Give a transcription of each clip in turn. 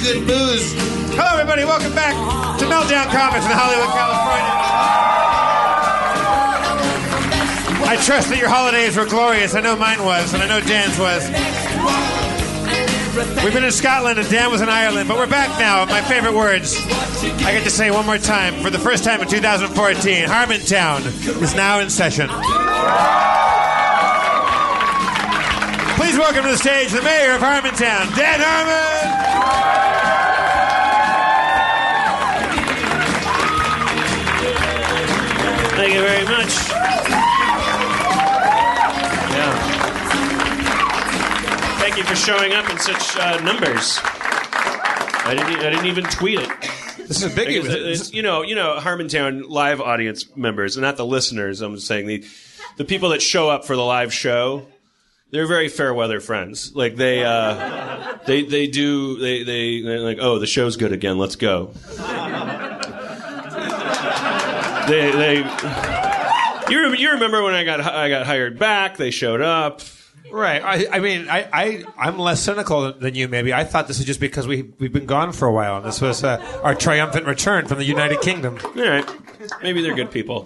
and booze. Hello, everybody. Welcome back to Meltdown Comics in Hollywood, California. I trust that your holidays were glorious. I know mine was, and I know Dan's was. We've been in Scotland, and Dan was in Ireland, but we're back now. My favorite words. I get to say one more time, for the first time in 2014, Harmontown is now in session. Please welcome to the stage the mayor of Harmontown, Dan Harmon! Thank you very much. Yeah. Thank you for showing up in such numbers. I didn't even tweet it. This is a biggie. It's, you know, Harmontown live audience members, and not the listeners. I'm saying the people that show up for the live show. They're very fair weather friends. Like they're like, oh, the show's good again. Let's go. You remember when I got hired back? They showed up. Right. I'm less cynical than you, maybe. I thought this was just because we've been gone for a while, and this was our triumphant return from the United Kingdom. All right. Maybe they're good people.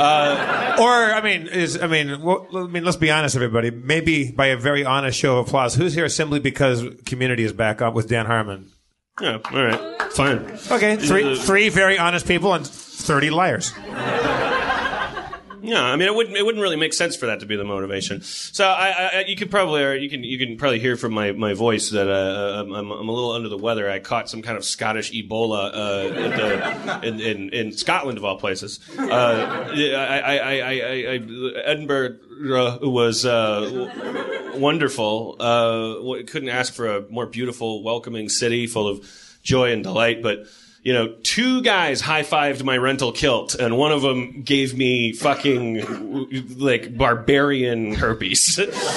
Let's be honest, everybody. Maybe by a very honest show of applause, who's here simply because Community is back up with Dan Harmon? Yeah. All right. Fine. Okay. Three very honest people and 30 liars. No, I mean it wouldn't really make sense for that to be the motivation. So you can probably hear from my voice that I'm a little under the weather. I caught some kind of Scottish Ebola in Scotland of all places. Edinburgh was wonderful. Couldn't ask for a more beautiful, welcoming city full of joy and delight, but. You know, two guys high-fived my rental kilt, and one of them gave me fucking, like, barbarian herpes.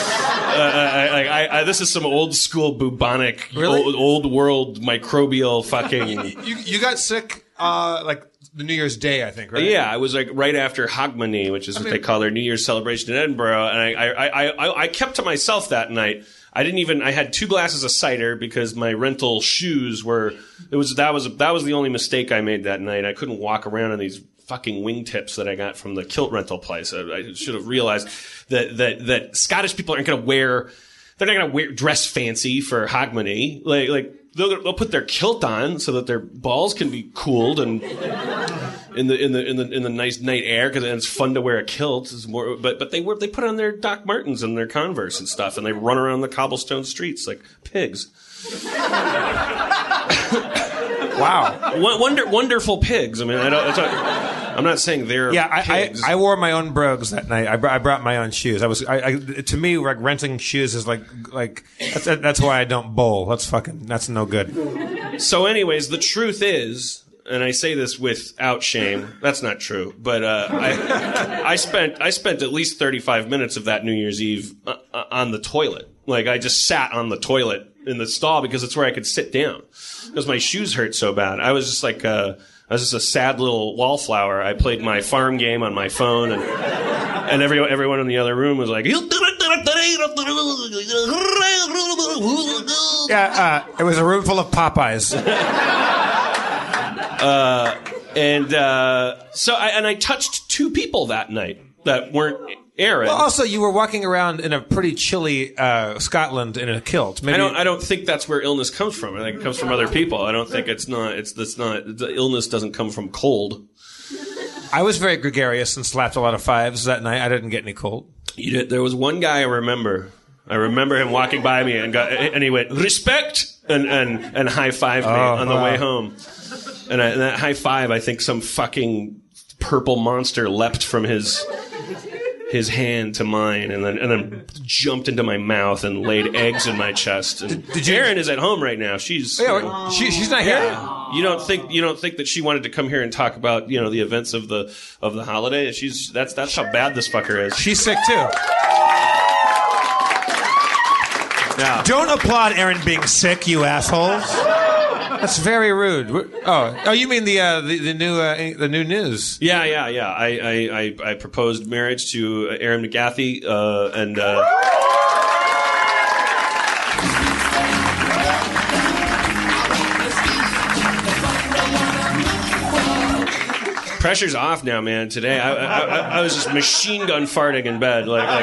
This is some old-school bubonic, really? old world microbial fucking... You got sick, like, the New Year's Day, I think, right? Yeah, it was, like, right after Hogmanay, which is what they call their New Year's celebration in Edinburgh, and I kept to myself that night. I had 2 glasses of cider because my rental shoes that was the only mistake I made that night. I couldn't walk around in these fucking wingtips that I got from the kilt rental place. I should have realized that Scottish people aren't going to dress fancy for Hogmanay. Like they'll put their kilt on so that their balls can be cooled and in the nice night air, because it's fun to wear a kilt. But they put on their Doc Martens and their Converse and stuff, and they run around the cobblestone streets like pigs. Wow, wonderful pigs. I mean, I'm not saying they're pigs. I wore my own brogues that night. I brought my own shoes. To me, like, renting shoes is like that's why I don't bowl. That's no good. So, anyways, the truth is, and I say this without shame, that's not true. But I spent at least 35 minutes of that New Year's Eve on the toilet. Like, I just sat on the toilet in the stall because it's where I could sit down because my shoes hurt so bad. I was just like I was just a sad little wallflower. I played my farm game on my phone, and everyone in the other room was like, yeah, it was a room full of Popeyes. So I touched 2 people that night that weren't Aaron. Well, also you were walking around in a pretty chilly Scotland in a kilt. Maybe... I don't think that's where illness comes from. I think it comes from other people. I don't think the illness doesn't come from cold. I was very gregarious and slapped a lot of 5s that night. I didn't get any cold. You did. There was one guy I remember him walking by me and he went, "Respect," and high-fived me on the way home. And that high five, I think some fucking purple monster leapt from his hand to mine, and then jumped into my mouth and laid eggs in my chest. And Erin is at home right now. She's she's not here. You don't think that she wanted to come here and talk about the events of the holiday? That's how bad this fucker is. She's sick too. Now, don't applaud Erin being sick, you assholes. That's very rude. Oh, you mean the new news? Yeah. I proposed marriage to Erin McGathy, and Pressure's off now, man. Today, I was just machine gun farting in bed, like.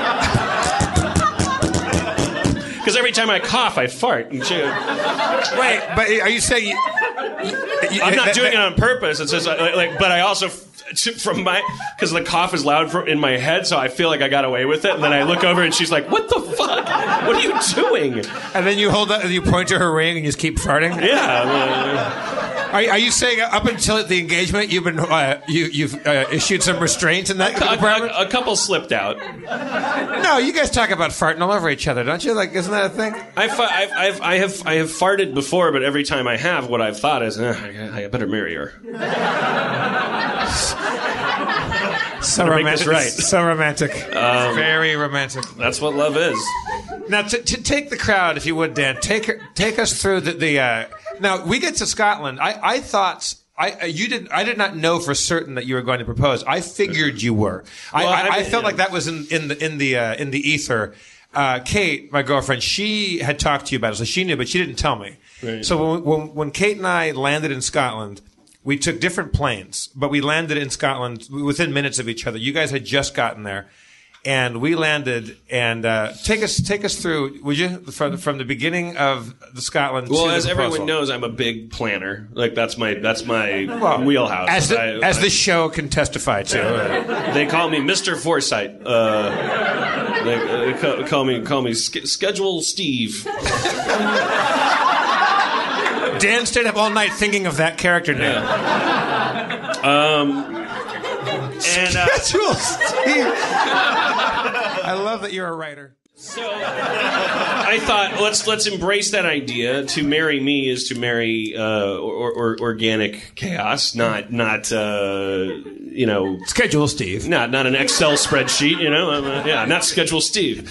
Because every time I cough, I fart. And chew. Wait, but are you saying I'm not doing it on purpose. It's just like, but I also because the cough is loud in my head, so I feel like I got away with it. And then I look over and she's like, "What the fuck? What are you doing?" And then you hold up and you point to her ring and you just keep farting. Yeah. Are you saying up until the engagement you've been you've issued some restraints in that department? A couple slipped out. No, you guys talk about farting all over each other, don't you? Like, isn't that a thing? I have farted before, but every time I have, what I've thought is, I better marry her. So romantic, right? So romantic, very romantic. That's what love is. Now, to take the crowd, if you would, Dan, take us through the. Now we get to Scotland. I thought. I did not know for certain that you were going to propose. I figured you were. Well, I felt like that was in the ether. Kate, my girlfriend, she had talked to you about it, so she knew, but she didn't tell me. Right. So when Kate and I landed in Scotland, we took different planes, but we landed in Scotland within minutes of each other. You guys had just gotten there. And we landed, and take us through, would you, from the beginning of the Scotland? Well, to as the proposal. everyone knows, I'm a big planner. Like that's my wheelhouse. As the show can testify to. They call me Mr. Foresight. They call me Schedule Steve. Dan stayed up all night thinking of that character name. Schedule Steve. I love that you're a writer. So I thought let's embrace that idea. To marry me is to marry organic chaos, not Schedule Steve. Not an Excel spreadsheet, not Schedule Steve.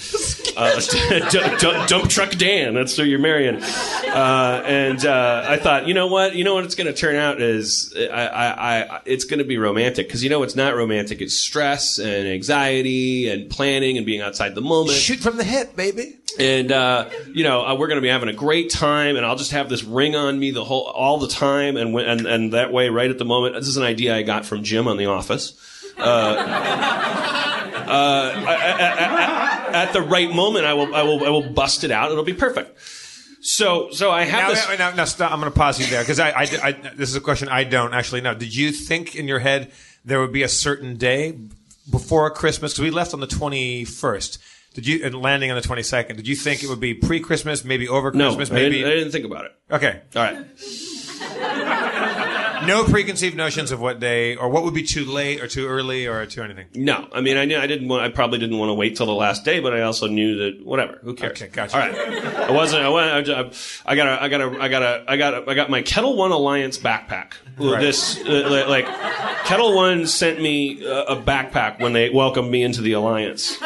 Dump truck Dan. That's who you're marrying. And I thought, you know what it's going to turn out is it's going to be romantic, because what's not romantic is stress and anxiety and planning and being outside the moment. Shoot from the hip, baby. And we're going to be having a great time, and I'll just have this ring on me all the time, and that way, right at the moment, this is an idea I got from Jim on The Office. At the right moment, I will bust it out. It'll be perfect. So I have this. Now, stop. I'm going to pause you there, because I this is a question I don't actually know. Did you think in your head there would be a certain day before Christmas? Because we left on the 21st. And landing on the 22nd, did you think it would be pre-Christmas, maybe over Christmas? No, maybe? I didn't think about it. Okay. All right. No preconceived notions of what day, or what would be too late, or too early, or too anything. No, I mean, I probably didn't want to wait till the last day, but I also knew that whatever, who cares? Okay, gotcha. All right, I got my Kettle One Alliance backpack. Right. This Kettle One sent me a backpack when they welcomed me into the Alliance,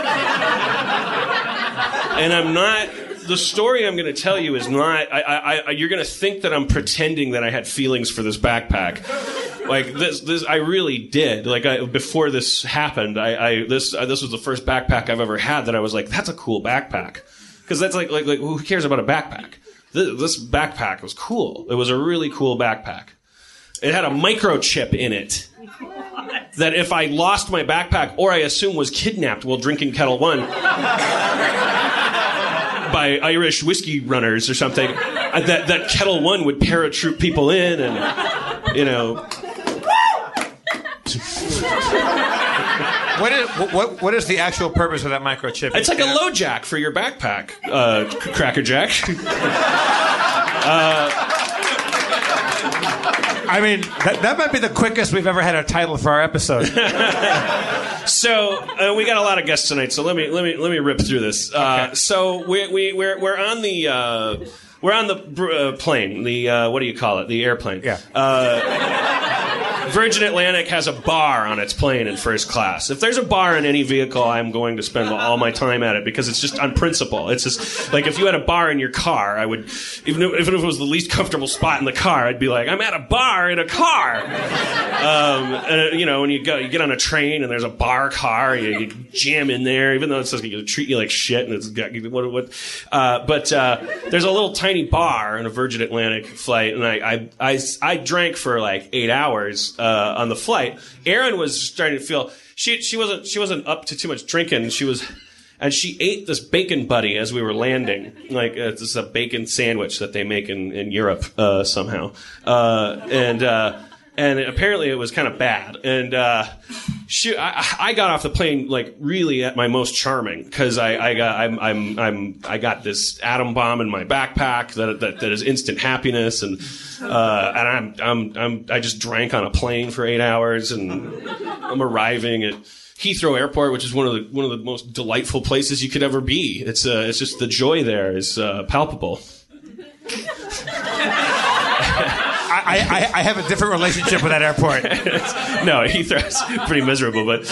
and I'm not. The story I'm going to tell you is not. You're going to think that I'm pretending that I had feelings for this backpack. Like this, I really did. Before this happened, this was the first backpack I've ever had that I was like, that's a cool backpack. Because that's like who cares about a backpack? This backpack was cool. It was a really cool backpack. It had a microchip in it. That if I lost my backpack, or I assume was kidnapped while drinking Kettle One by Irish whiskey runners or something, that Kettle One would paratroop people in, and What is the actual purpose of that microchip? It's like a low jack for your backpack, Cracker Jack. I mean, that might be the quickest we've ever had a title for our episode. So we got a lot of guests tonight, so let me rip through this. Okay. So we're on the plane. The what do you call it? The airplane. Yeah. Virgin Atlantic has a bar on its plane in first class. If there's a bar in any vehicle, I'm going to spend all my time at it, because it's just on principle. It's just like if you had a bar in your car, I would, even if it was the least comfortable spot in the car, I'd be like, I'm at a bar in a car. When you get on a train and there's a bar car, you jam in there, even though it's going to treat you like shit, and it's got but there's a little tiny bar in a Virgin Atlantic flight, and I drank for like 8 hours. on the flight. Erin was starting to feel she wasn't up to too much drinking. And she ate this bacon buddy as we were landing. Like, this is a bacon sandwich that they make in Europe somehow. And apparently it was kind of bad. And I got off the plane like really at my most charming because I got this atom bomb in my backpack that is instant happiness, and I just drank on a plane for 8 hours, and I'm arriving at Heathrow Airport, which is one of the most delightful places you could ever be. It's just the joy there is palpable. I have a different relationship with that airport. No, Heathrow's pretty miserable, but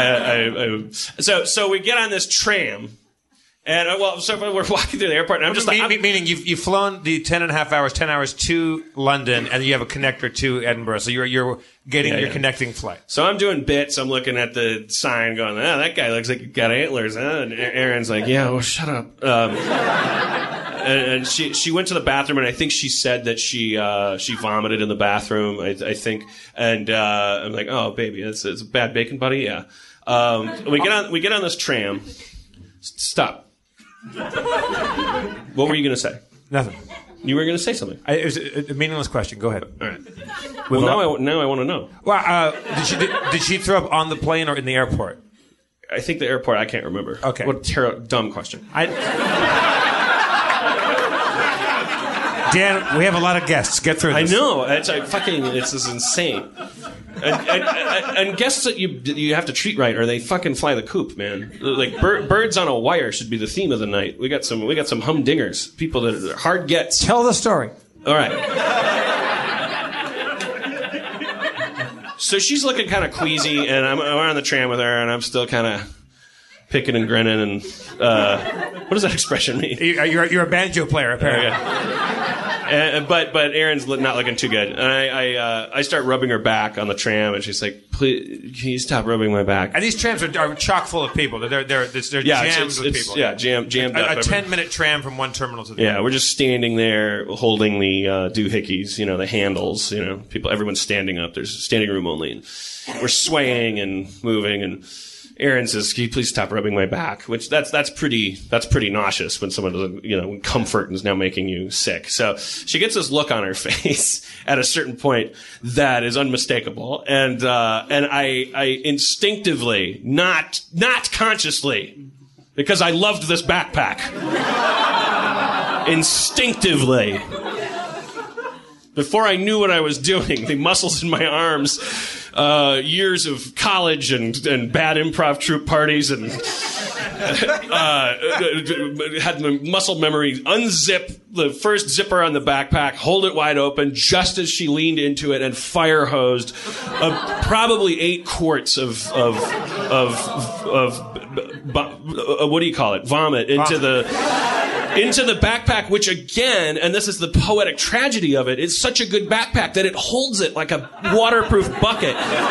so we get on this tram. And so we're walking through the airport, and I'm just like... Meaning you've flown the 10 hours to London, and you have a connector to Edinburgh, so you're getting your connecting flight. So I'm doing bits, I'm looking at the sign going, that guy looks like he got antlers. And Erin's like, yeah, well, shut up. And she went to the bathroom, and I think she said that she vomited in the bathroom, I think. And I'm like, oh, baby, it's a bad bacon buddy? Yeah. We get on this tram. Stop. What were you going to say? Nothing. You were going to say something. It was a meaningless question. Go ahead. All right. Well, now I want to know. Well, did she throw up on the plane or in the airport? I think the airport. I can't remember. Okay. What a dumb question. Dan, we have a lot of guests. Get through this. I know. This is insane. And guests that you have to treat right, or they fucking fly the coop, man. Like birds on a wire should be the theme of the night. We got some humdingers, people that are hard gets. Tell the story. All right. So she's looking kind of queasy, and we're on the tram with her, and I'm still kind of picking and grinning. And what does that expression mean? You're a banjo player, apparently. But Erin's not looking too good, and I start rubbing her back on the tram, and she's like, "Please, can you stop rubbing my back?" And these trams are chock full of people. They're jammed with people. Yeah, jammed up. A 10-minute tram from one terminal to the other. Yeah, we're just standing there holding the doohickeys, the handles. People, everyone's standing up. There's standing room only, and we're swaying and moving and. Erin says, "Can you please stop rubbing my back?" Which that's pretty nauseous when someone doesn't, comfort and is now making you sick. So she gets this look on her face at a certain point that is unmistakable, and I instinctively, not consciously, because I loved this backpack, instinctively. Before I knew what I was doing, the muscles in my arms, years of college and bad improv troupe parties, and had the muscle memory. Unzip the first zipper on the backpack, hold it wide open, just as she leaned into it and fire hosed probably 8 quarts of what do you call it? Vomit into the backpack, which again, and this is the poetic tragedy of it, is such a good backpack that it holds it like a waterproof bucket.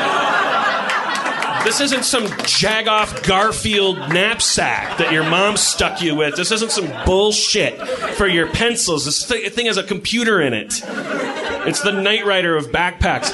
This isn't some Jagoff Garfield knapsack that your mom stuck you with. This isn't some bullshit for your pencils. This thing has a computer in it. It's the Knight Rider of backpacks.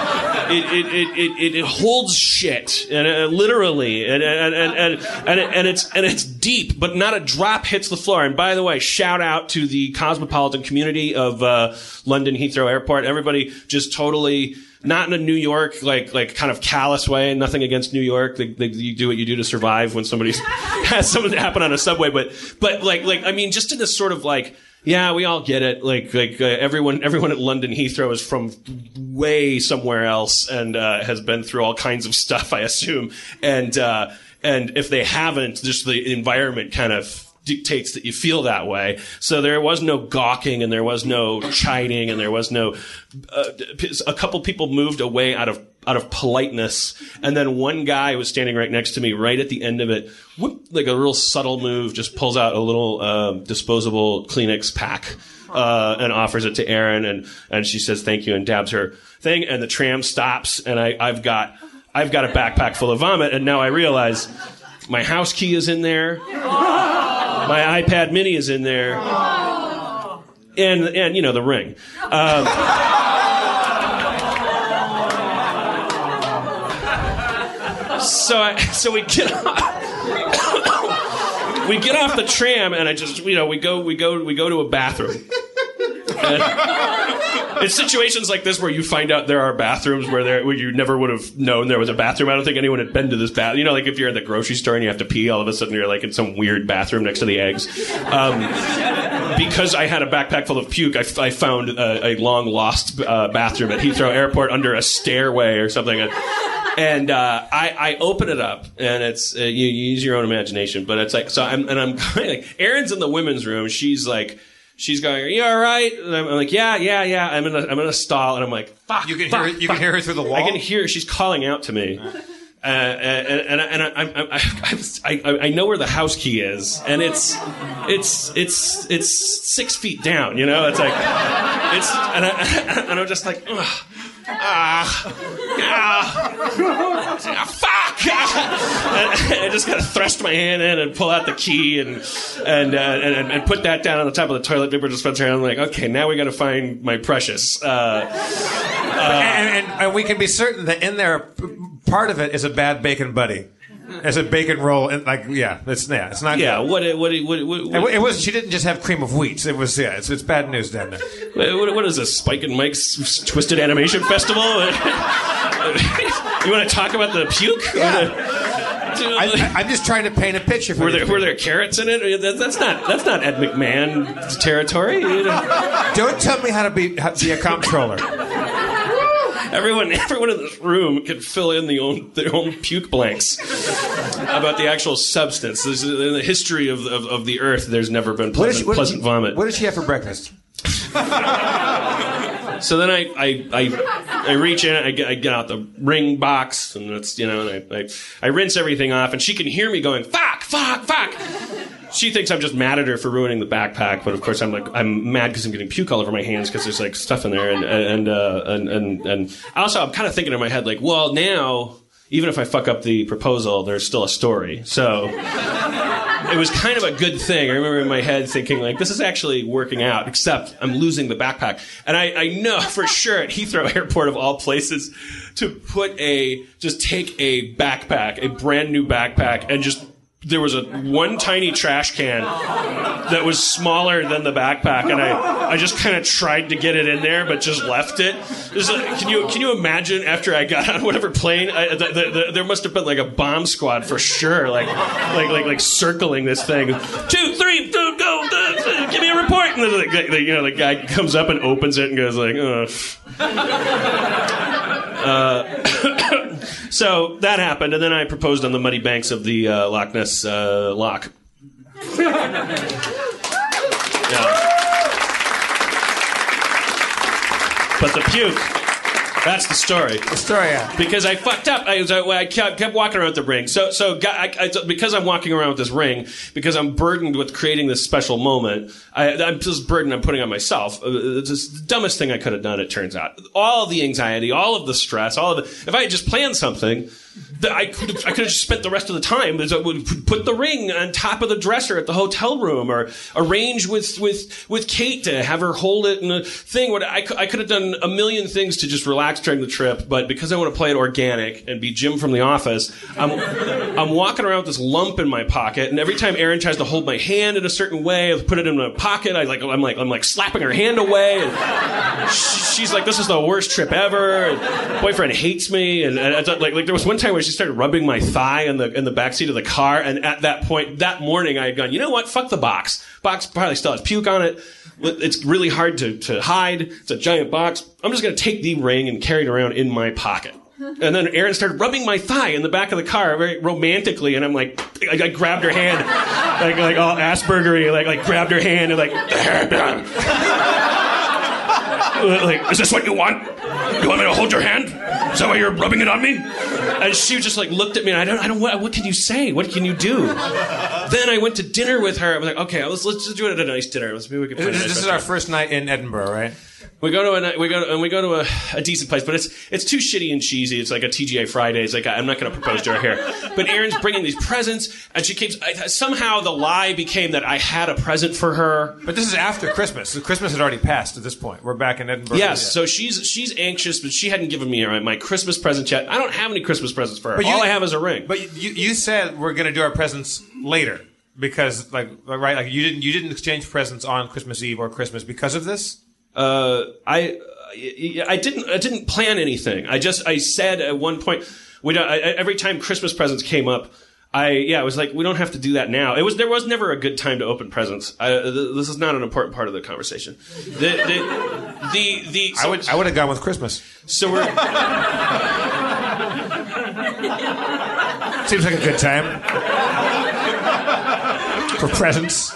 It holds shit, and literally, and it's deep, but not a drop hits the floor. And by the way, shout out to the cosmopolitan community of London Heathrow Airport. Everybody just totally. Not in a New York, like kind of callous way. Nothing against New York. You do what you do to survive when somebody has something happen on a subway. But I mean, just in this sort of yeah, we all get it. Everyone at London Heathrow is from way somewhere else and has been through all kinds of stuff, I assume. And if they haven't, just the environment kind of dictates that you feel that way. So there was no gawking, and there was no chiding, and there was no. A couple people moved away out of politeness, and then one guy was standing right next to me, right at the end of it, whoop, like a real subtle move, just pulls out a little disposable Kleenex pack and offers it to Erin, and she says thank you and dabs her thing, and the tram stops, and I've got a backpack full of vomit, and now I realize my house key is in there. My iPad mini is in there. And the ring. So we get off, we get off the tram, and I just, we go to a bathroom. It's situations like this where you find out there are bathrooms where you never would have known there was a bathroom. I don't think anyone had been to this bathroom. Like if you're at the grocery store and you have to pee, all of a sudden you're like in some weird bathroom next to the eggs. Because I had a backpack full of puke, I found a long lost bathroom at Heathrow Airport under a stairway or something. And I open it up, and it's you use your own imagination, but it's like I'm going like Erin's in the women's room. She's going, "Are you all right?" And I'm like, "Yeah." I'm in a stall, and I'm like, "Fuck." You can hear her through the wall. I can hear her. She's calling out to me, I know where the house key is, and it's 6 feet down. It's like and I'm just like, ugh. Fuck! I just gotta thrust my hand in and pull out the key and put that down on the top of the toilet paper dispenser. And I'm like, okay, now we gotta find my precious. And we can be certain that in there, part of it is a bad bacon buddy. As a bacon roll, and it's not. Yeah, good. It was. She didn't just have cream of wheat. It was. Yeah, it's bad news down there. What is this? Spike and Mike's Twisted Animation Festival? You want to talk about the puke? Yeah. I'm just trying to paint a picture. Were there carrots in it? That's not Ed McMahon territory. Don't tell me how to be a comptroller. Everyone in this room can fill in their own puke blanks about the actual substance. In the history of the earth, there's never been pleasant vomit. What did she have for breakfast? So then I reach in, I get out the ring box, and it's and I rinse everything off, and she can hear me going, "Fuck, fuck, fuck." She thinks I'm just mad at her for ruining the backpack, but of course I'm mad because I'm getting puke all over my hands because there's like stuff in there, and also I'm kind of thinking in my head like, well, now even if I fuck up the proposal, there's still a story. So it was kind of a good thing. I remember in my head thinking like, this is actually working out, except I'm losing the backpack, and I know for sure at Heathrow Airport of all places to take a backpack, a brand new backpack, and just. There was one tiny trash can that was smaller than the backpack, and I just kind of tried to get it in there, but just left it. Can you imagine after I got on whatever plane? There must have been like a bomb squad for sure, like circling this thing. 2, 3, go! Give me a report. And then the guy comes up and opens it and goes like, So that happened, and then I proposed on the muddy banks of the Loch Ness loch. Yeah. But the puke, that's the story. The story, yeah. Because I fucked up. I kept walking around with the ring. So because I'm walking around with this ring, because I'm burdened with creating this special moment, I'm just burdened I'm putting on myself. It's the dumbest thing I could have done, it turns out. All of the anxiety, all of the stress, all of it. If I had just planned something, I could have just spent the rest of the time. Put the ring on top of the dresser at the hotel room, or arrange with Kate to have her hold it in a thing. I could have done a million things to just relax during the trip, but because I want to play it organic and be Jim from The Office, I'm walking around with this lump in my pocket, and every time Erin tries to hold my hand in a certain way, I put it in my pocket. I'm like slapping her hand away, and she's like, "This is the worst trip ever." And boyfriend hates me, and like there was one time where she started rubbing my thigh in the backseat of the car, and at that point that morning I had gone, you know what, fuck the box probably still has puke on it, it's really hard to hide, it's a giant box, I'm just going to take the ring and carry it around in my pocket. And then Erin started rubbing my thigh in the back of the car very romantically, and I'm like, I grabbed her hand like all Aspergery, like grabbed her hand and like is this what you want? You want me to hold your hand? Is that why you're rubbing it on me? And she just like looked at me, and I don't. What can you say? What can you do? Then I went to dinner with her. I was like, okay, let's do it at a nice dinner. Maybe we can. This is our first night in Edinburgh, right? We go to a decent place, but it's too shitty and cheesy. It's like a TGI Fridays. Like, I'm not going to propose to her here. But Erin's bringing these presents, and she keeps somehow the lie became that I had a present for her. But this is after Christmas. So Christmas had already passed at this point. We're back in Edinburgh. Yes, so she's anxious, but she hadn't given me my Christmas present yet. I don't have any Christmas presents for her. All I have is a ring. But you said we're going to do our presents later because you didn't exchange presents on Christmas Eve or Christmas because of this. I didn't plan anything. I said at one point, every time Christmas presents came up, I was like, we don't have to do that now. There was never a good time to open presents. This is not an important part of the conversation. I would have gone with Christmas. So we're seems like a good time for presents.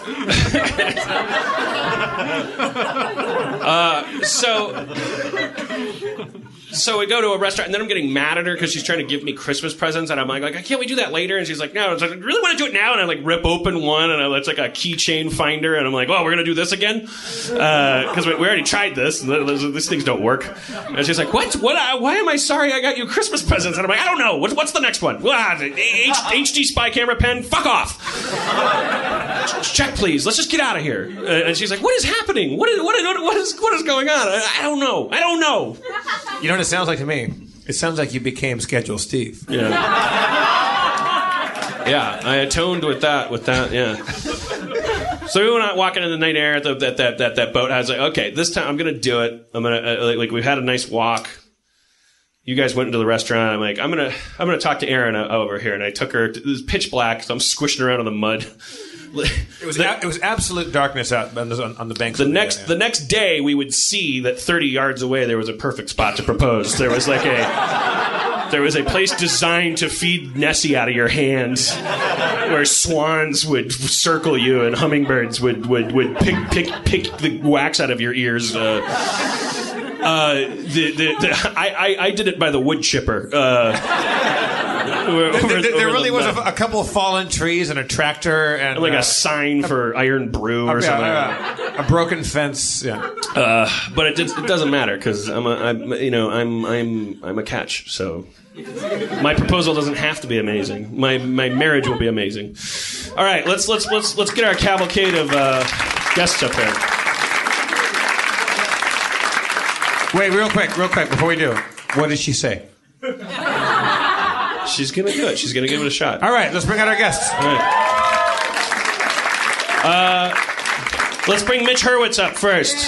So we go to a restaurant, and then I'm getting mad at her because she's trying to give me Christmas presents, and I'm like, can't we do that later? And she's like, no. So I really want to do it now, and I rip open one, and it's like a keychain finder, and I'm like, oh, we're gonna do this again because we already tried this, and these things don't work. And she's like, what? Why am I sorry I got you Christmas presents? And I'm like, I don't know. What's the next one? HD spy camera pen. Fuck off. Check, please. Let's just get out of here. And she's like, what is happening? What is going on? I don't know. You know what it sounds like to me? It sounds like you became Schedule Steve. Yeah. Yeah, I atoned with that, yeah. So we went out walking in the night air at that boat. I was like, okay, this time I'm going to do it. I'm going to, we've had a nice walk. You guys went into the restaurant. I'm like, I'm gonna talk to Erin over here. And I took her, it was pitch black, so I'm squishing around in the mud. It was absolute darkness out on the banks. The next day, we would see that 30 yards away there was a perfect spot to propose. There was a place designed to feed Nessie out of your hands, where swans would circle you and hummingbirds would pick the wax out of your ears. I did it by the wood chipper. There really was a couple of fallen trees and a tractor and a sign for Iron Brew or something. A broken fence. Yeah. But it doesn't matter because I'm a catch. So my proposal doesn't have to be amazing. My marriage will be amazing. All right, let's get our cavalcade of guests up here. Wait, real quick, before we do, what did she say? She's going to do it. She's going to give it a shot. All right, let's bring out our guests. All right. Let's bring Mitch Hurwitz up first.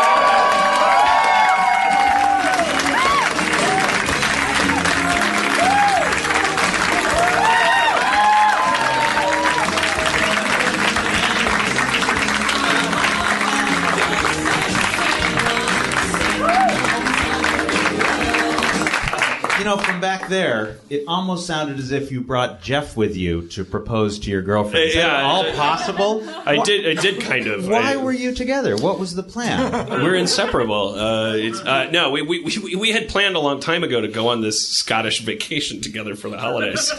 From back there, it almost sounded as if you brought Jeff with you to propose to your girlfriend. Is that all possible? I did kind of. Why were you together? What was the plan? We're inseparable. No, we had planned a long time ago to go on this Scottish vacation together for the holidays.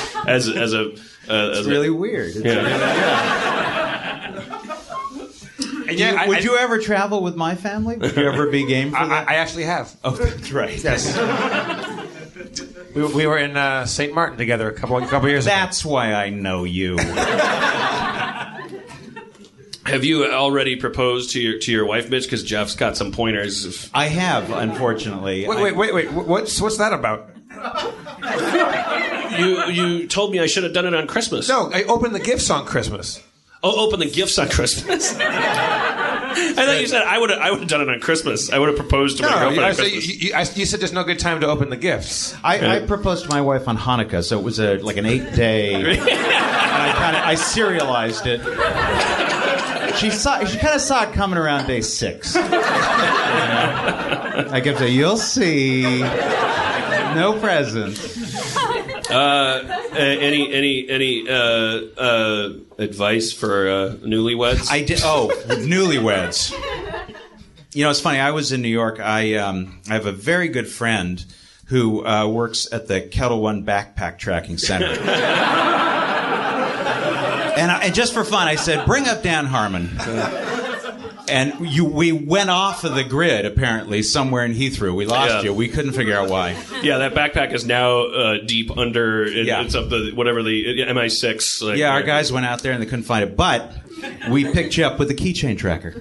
It's really weird. Would you ever travel with my family? Would you ever be game for that? I actually have. Oh, that's right. Yes. We were in St. Martin together a couple years ago. That's why I know you. Have you already proposed to your wife, Mitch? Because Jeff's got some pointers. I have, unfortunately. Wait. What's that about? You told me I should have done it on Christmas. No, I opened the gifts on Christmas. Oh, open the gifts on Christmas. I thought you said I would have done it on Christmas. I would have proposed to my girlfriend on Christmas. You said there's no good time to open the gifts. I proposed to my wife on Hanukkah, so it was like an 8-day. And I serialized it. She kind of saw it coming around day 6. I kept saying, "You'll see, no presents." Any advice for newlyweds? I did. Oh, newlyweds. It's funny. I was in New York. I have a very good friend who works at the Kettle One Backpack Tracking Center. And just for fun, I said, "Bring up Dan Harmon." And we went off of the grid, apparently, somewhere in Heathrow. We lost you. We couldn't figure out why. Yeah, that backpack is now deep under. It's up the whatever the MI6. Like, our guys went out there and they couldn't find it, but we picked you up with a keychain tracker.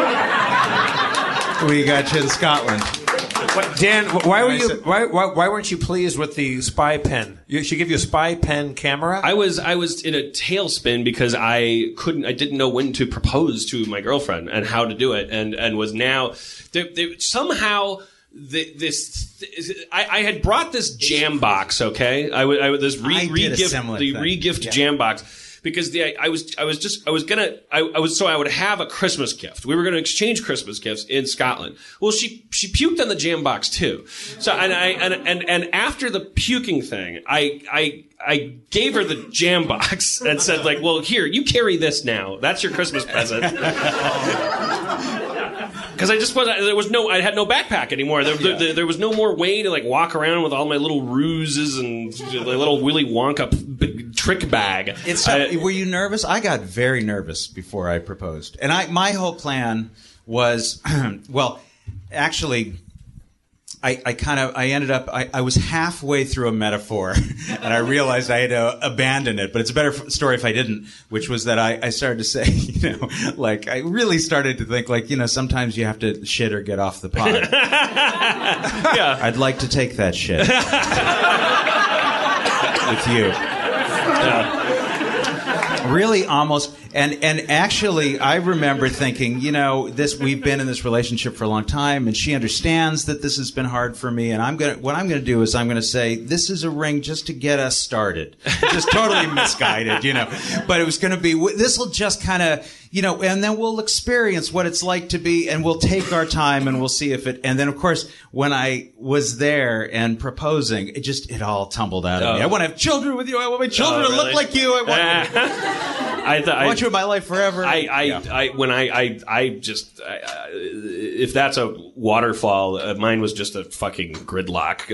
We got you in Scotland. Dan, why weren't you pleased with the spy pen? She give you a spy pen camera? I was in a tailspin because I didn't know when to propose to my girlfriend and how to do it, and was now somehow. I had brought this jam box, okay? This re-gift jam box. Because I would have a Christmas gift. We were going to exchange Christmas gifts in Scotland. Well, she puked on the jam box too. So and after the puking thing, I gave her the jam box and said like, well, here, you carry this now. That's your Christmas present. Because I had no backpack anymore. There was no more way to like walk around with all my little ruses and the little Willy Wonka trick bag. Were you nervous? I got very nervous before I proposed, and my whole plan was, well, actually, I was halfway through a metaphor, and I realized I had to abandon it. But it's a better story if I didn't, which was that I started to say, like I really started to think like, sometimes you have to shit or get off the pot. Yeah. I'd like to take that shit with you. Really, almost, and actually, I remember thinking, we've been in this relationship for a long time, and she understands that this has been hard for me, and what I'm going to do is I'm going to say, this is a ring just to get us started. Just totally misguided, But it was going to be, this will just kind of, and then we'll experience what it's like to be, and we'll take our time, and we'll see if it, and then, of course, when I was there and proposing, it all tumbled out of me. I want to have children with you. I want my children to look like you. I want you in my life forever. If that's a waterfall, mine was just a fucking gridlock.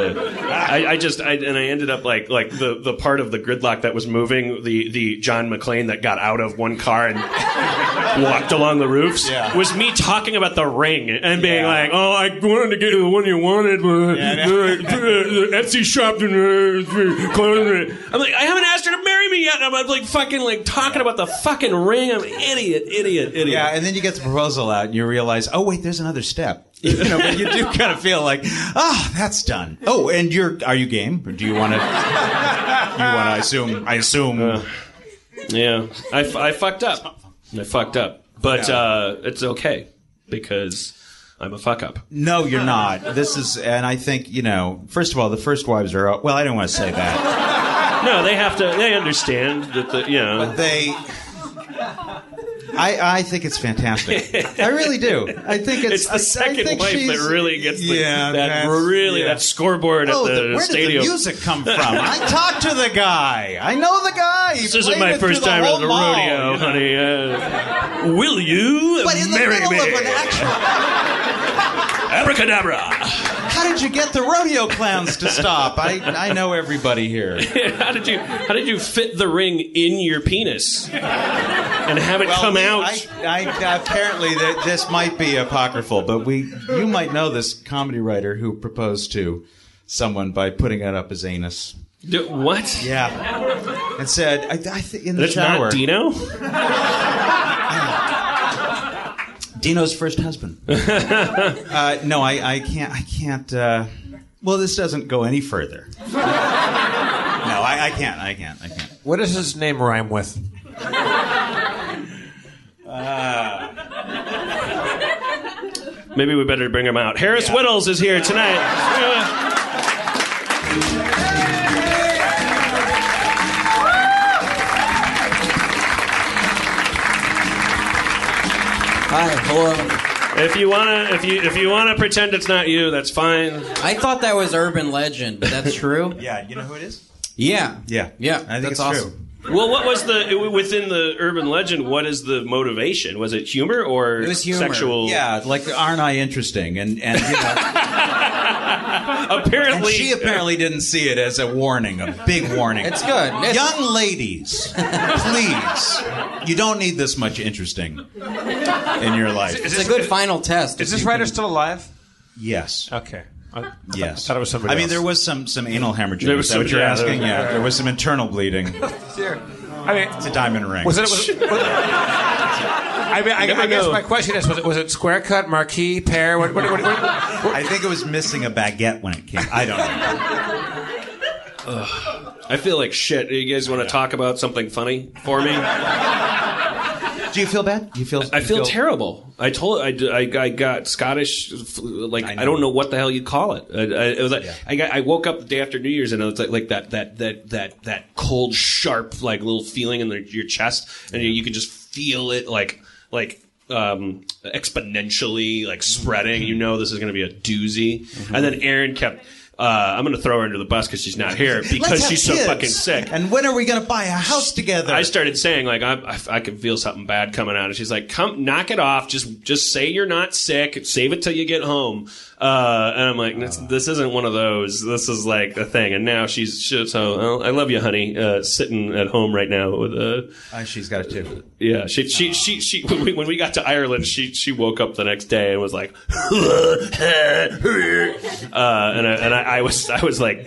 I ended up like the part of the gridlock that was moving, the John McClane that got out of one car and walked along the roofs, was me talking about the ring and being like, oh, I wanted to get you the one you wanted, but the Etsy shop didn't close. I'm like, I haven't asked her to marry me yet. And I'm like fucking like talking about the fucking ring. I'm an idiot. Yeah, and then you get the proposal out and you realize, oh wait, there's another step. But you do kind of feel like, that's done. Oh, and are you game? Or do you want to? I assume. Yeah, I fucked up. But it's okay because I'm a fuck up. No, you're not. And I think, first of all, the first wives are, well, I don't want to say that. No, they understand that But I think it's fantastic. I really do. I think it's the second wife that really gets that scoreboard at the stadium. Where did the music come from? I talked to the guy. I know the guy. This isn't my first time at the rodeo, honey. Will you marry me? Of an actual... Abracadabra. How did you get the rodeo clowns to stop? I know everybody here. How did you fit the ring in your penis and have it come out? Apparently this might be apocryphal, but you might know this comedy writer who proposed to someone by putting it up his anus. What? Yeah, and said I think in the That's shower. Not Dino. Dino's first husband. No, I can't. Well, this doesn't go any further. No, I can't. What does his name rhyme with? Maybe we better bring him out. Harris Whittles is here tonight. Hi, hello. If you wanna pretend it's not you, that's fine. I thought that was urban legend, but that's true. Yeah, you know who it is? Yeah. I think that's it's awesome. true. Well, what was within the urban legend? What is the motivation? Was it humor or it was humor. sexual? Yeah, like aren't I interesting? And apparently, she apparently didn't see it as a warning, a big warning. It's good. Young ladies, please, you don't need this much interesting in your life. It's a good final test. Is this writer still alive? Yes. Okay. Yes. I thought it was somebody I mean, else. there was some anal hemorrhage. There was Is that what some- you're yeah, asking? there was- Yeah, there was some internal bleeding. I mean, It's a diamond ring. was it? I mean, I guess know. my question is: was it square cut, marquee, pear? What? I think it was missing a baguette when it came. I don't know. I feel like shit. You guys want to talk about something funny for me? Do you feel bad? I feel terrible. I got Scottish. Like I don't know what the hell you call it. It was like I woke up the day after New Year's and it was like that cold, sharp, like little feeling in your chest, and you could just feel it like exponentially like spreading. You know this is going to be a doozy. And then Erin kept. I'm going to throw her under the bus because she's not here because she's so fucking sick. And when are we going to buy a house together? I started saying like I can feel something bad coming out, and she's like, "Come, knock it off. Just say you're not sick. Save it till you get home." And I'm like, "This isn't one of those. This is like a thing." And now so I love you, honey. Sitting at home right now with she's got it too. yeah. She when we got to Ireland, she woke up the next day and was like, and I was like,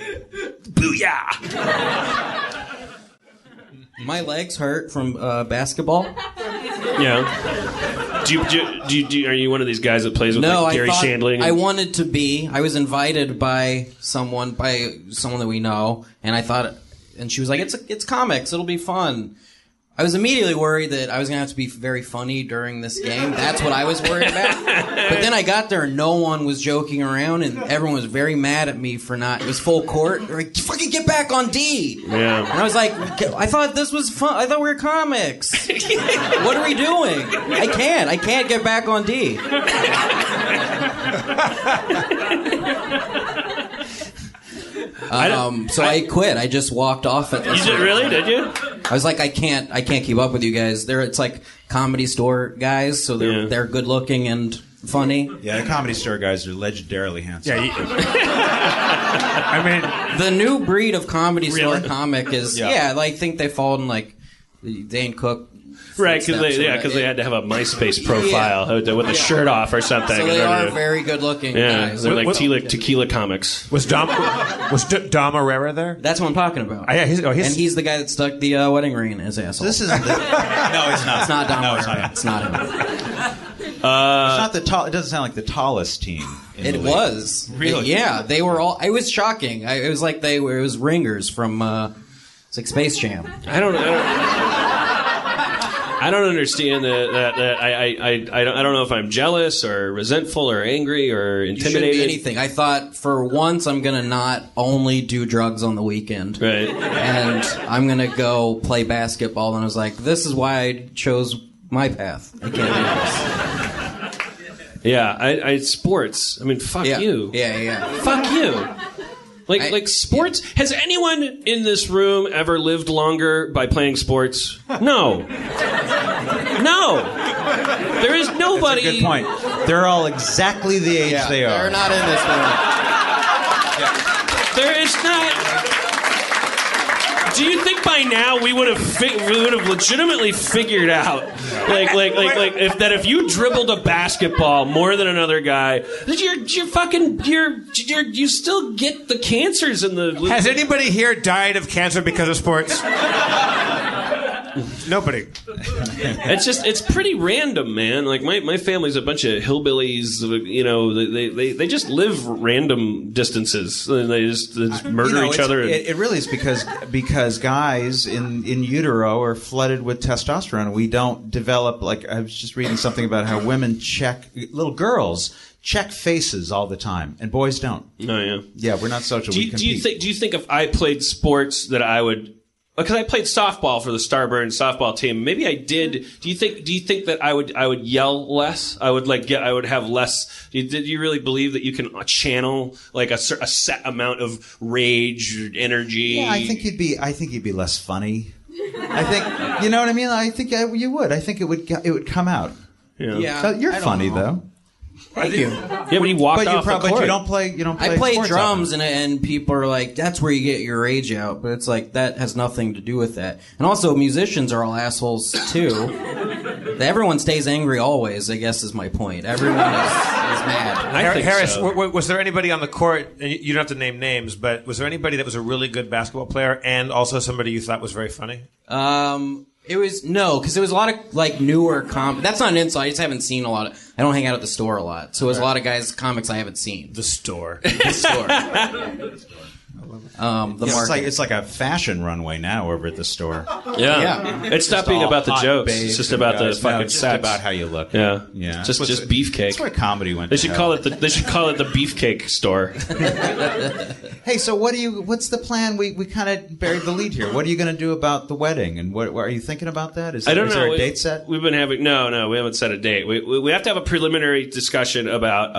booyah. My legs hurt from basketball. Yeah. Are you one of these guys that plays with like Gary Shandling? I wanted to be. I was invited by someone that we know, and she was like, "It's comics. It'll be fun." I was immediately worried that I was going to have to be very funny during this game. That's what I was worried about. But then I got there and no one was joking around and everyone was very mad at me for not... It was full court. They're like, fucking get back on D. Yeah. And I was like, I thought this was fun. I thought we were comics. What are we doing? I can't get back on D. So I quit. I just walked off at this. You did, really? Did you? I was like, I can't keep up with you guys. It's like Comedy Store guys, so they're good looking and funny. Yeah, the Comedy Store guys are legendarily handsome. Yeah. I mean, the new breed of Comedy Store Really? comic is I think they fall in like the Dane Cook. Right, because they had to have a MySpace profile with a shirt off or something. So they are very good looking guys. They're like tequila comics. was Dom Herrera there? That's what I'm talking about. Yeah, he's the guy that stuck the wedding ring in his asshole. This isn't. No, it's not. It's not Dom No, Herrera. It's not him. It's not the tall. It doesn't sound like the tallest team. It was. Really? Yeah, they were all. It was shocking. It was like it was ringers from it's like Space Jam. I don't understand that. I don't know if I'm jealous or resentful or angry or You shouldn't intimidated. be anything. I thought for once I'm gonna not only do drugs on the weekend, Right. and I'm gonna go play basketball. And I was like, this is why I chose my path. I can't do this. Yeah. I sports. I mean, fuck you. Yeah. Fuck you. Like sports. Has anyone in this room ever lived longer by playing sports? No. There is nobody. That's a good point. They're all exactly the age they are. They're not in this room. There is not. Do you think by now we would have legitimately figured out, if you dribbled a basketball more than another guy, that you still get the cancers in the. Has anybody here died of cancer because of sports? Nobody. It's pretty random, man. Like my family's a bunch of hillbillies. You know, they just live random distances. They just murder each other. It really is because guys in utero are flooded with testosterone. We don't develop, like I was just reading something about how little girls check faces all the time, and boys don't. Oh yeah. Yeah, we're not social. Do you think if I played sports that I would? Because I played softball for the Starburns softball team. Maybe I did. Do you think that I would yell less? I would have less. Did you really believe that you can channel like a set amount of rage or energy? Yeah, I think you'd be less funny. I think you know what I mean. I think you would. I think it would come out. Yeah. Yeah, You're I don't funny know. though. Thank you. Yeah, but he walked off the court. But you don't play. I play sports drums, and people are like, "That's where you get your rage out." But it's like that has nothing to do with that. And also, musicians are all assholes too. Everyone stays angry always, I guess, is my point. Everyone is mad. I think Harris, so. was there anybody on the court? And you don't have to name names, but was there anybody that was a really good basketball player and also somebody you thought was very funny? It was because there was a lot of like newer That's not an insult. I just haven't seen a lot of. I don't hang out at the store a lot, so it was a lot of guys comics I haven't seen. The store. The store. The market. It's like a fashion runway now over at the store. Yeah. It stopped being about the jokes. It's just about the fucking just sex. about how you look. Yeah. Yeah. Just beefcake. That's where comedy went. They should call it the beefcake store. Hey, so what's the plan? We kind of buried the lead here. What are you going to do about the wedding? And what are you thinking about that? Is there a date set? We've been having no, we haven't set a date. We have to have a preliminary discussion about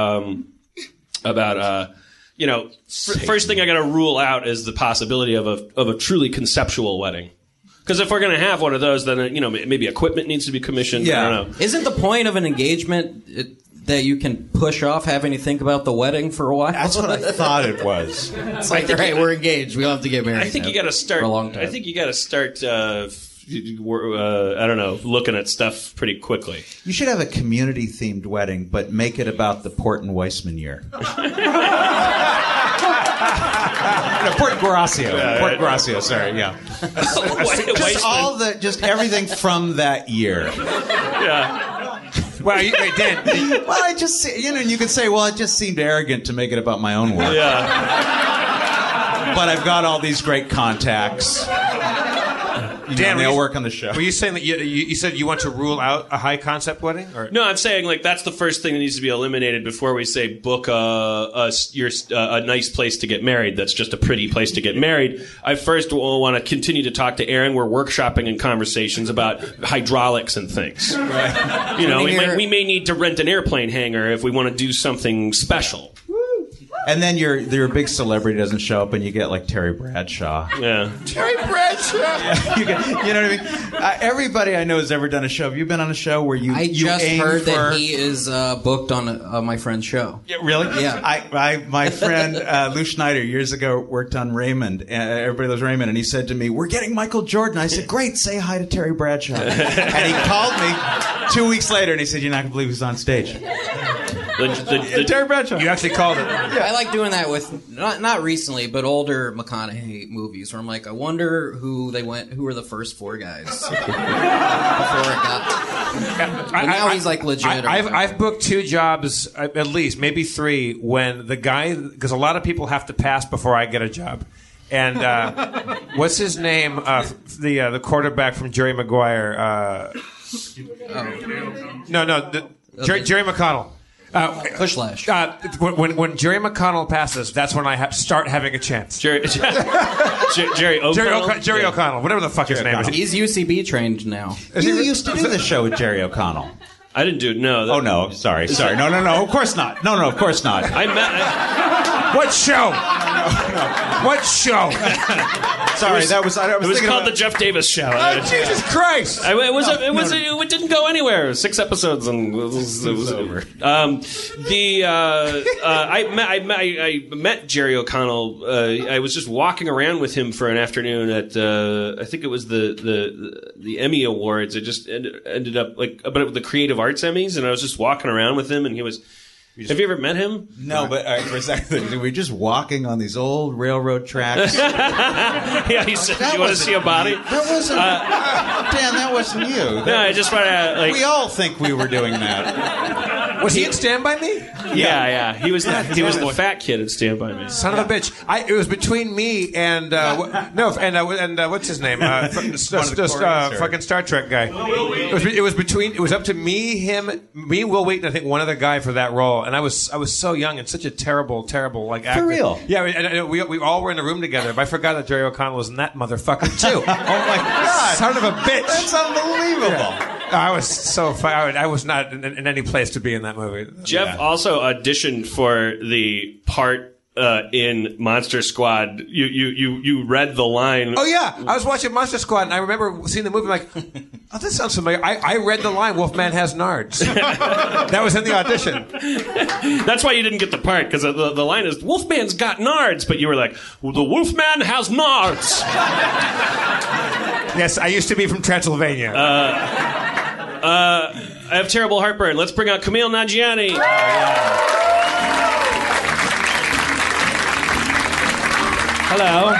first thing I got to rule out is the possibility of a truly conceptual wedding. Because if we're going to have one of those, then maybe equipment needs to be commissioned. Yeah. I don't know. Isn't the point of an engagement that you can push off having to think about the wedding for a while? That's what I thought it was. It's like, hey, we're engaged. We don't have to get married. I think you got to start for a long time. I think you got to start. I don't know, looking at stuff pretty quickly. You should have a community-themed wedding, but make it about the Port and Weissman year. Port Gracio. Port Gracio. Sorry, yeah. Just everything from that year. Yeah. Well, wait, Dan. Well, I just you could say, well, it just seemed arrogant to make it about my own work. Yeah. But I've got all these great contacts. Dan, they'll work on the show. Were you saying that you said you want to rule out a high concept wedding? Or? No, I'm saying like that's the first thing that needs to be eliminated before we say book a nice place to get married. That's just a pretty place to get married. I first will want to continue to talk to Aaron. We're workshopping in conversations about hydraulics and things. Right. We may need to rent an airplane hangar if we want to do something special. And then your big celebrity doesn't show up, and you get like Terry Bradshaw. Yeah, Terry Bradshaw. Yeah, you know what I mean? Everybody I know has ever done a show. Have you been on a show where you? I just aim heard for... that he is booked on my friend's show. Yeah, really? Yeah. My friend Lou Schneider years ago worked on Raymond. Everybody loves Raymond, and he said to me, "We're getting Michael Jordan." I said, "Great, say hi to Terry Bradshaw." And he called me 2 weeks later, and he said, "You're not going to believe who's on stage." Terry Bradshaw. You actually called it. Yeah. I like doing that with not recently, but older McConaughey movies where I'm like, I wonder who were the first four guys before it got. But now he's like legit. I've booked 2 jobs, at least maybe 3, when the guy, because a lot of people have to pass before I get a job. And what's his name? The quarterback from Jerry Maguire. Jerry McConnell. Pushlash. When Jerry McConnell passes, that's when I start having a chance. Jerry O'Connell? Jerry O'Connell, whatever the fuck his name is. He's UCB trained now. You used to do the show with Jerry O'Connell. I didn't do it. No. Oh no! Sorry. No. Of course not. No. Of course not. What show? What show? Sorry, I was it was thinking called about... the Jeff Davis Show. Oh, Jesus Christ! It didn't go anywhere. 6 episodes and it was over. I met Jerry O'Connell. I was just walking around with him for an afternoon at I think it was the Emmy Awards. I just ended up about the Creative Arts Emmys, and I was just walking around with him, and he was. Have you ever met him? No, but for a second, we were just walking on these old railroad tracks. Yeah, he said, "You want to see a body?" That wasn't Dan. That wasn't you. No, I just want to. We all think we were doing that. Was he in Stand By Me? Yeah. He was the fat kid in Stand By Me. Son of a bitch! It was between me and what's his name? Fucking Star Trek guy. It was up to me, Will Wheaton, I think one other guy for that role, and I was so young and such a terrible like actor. For real? Yeah, and we all were in a room together, but I forgot that Jerry O'Connell was in that motherfucker too. Oh my God! Son of a bitch! That's unbelievable. Yeah. I was so I was not in any place to be in that movie. Jeff also auditioned for the part in Monster Squad. You read the line. Oh yeah, I was watching Monster Squad, and I remember seeing the movie. I'm like, oh, this sounds familiar. I read the line, "Wolfman has nards." That was in the audition. That's why you didn't get the part, because the line is "Wolfman's got nards," but you were like, well, "The Wolfman has nards." Yes, I used to be from Transylvania. I have terrible heartburn. Let's bring out Kumail Nanjiani. Hello.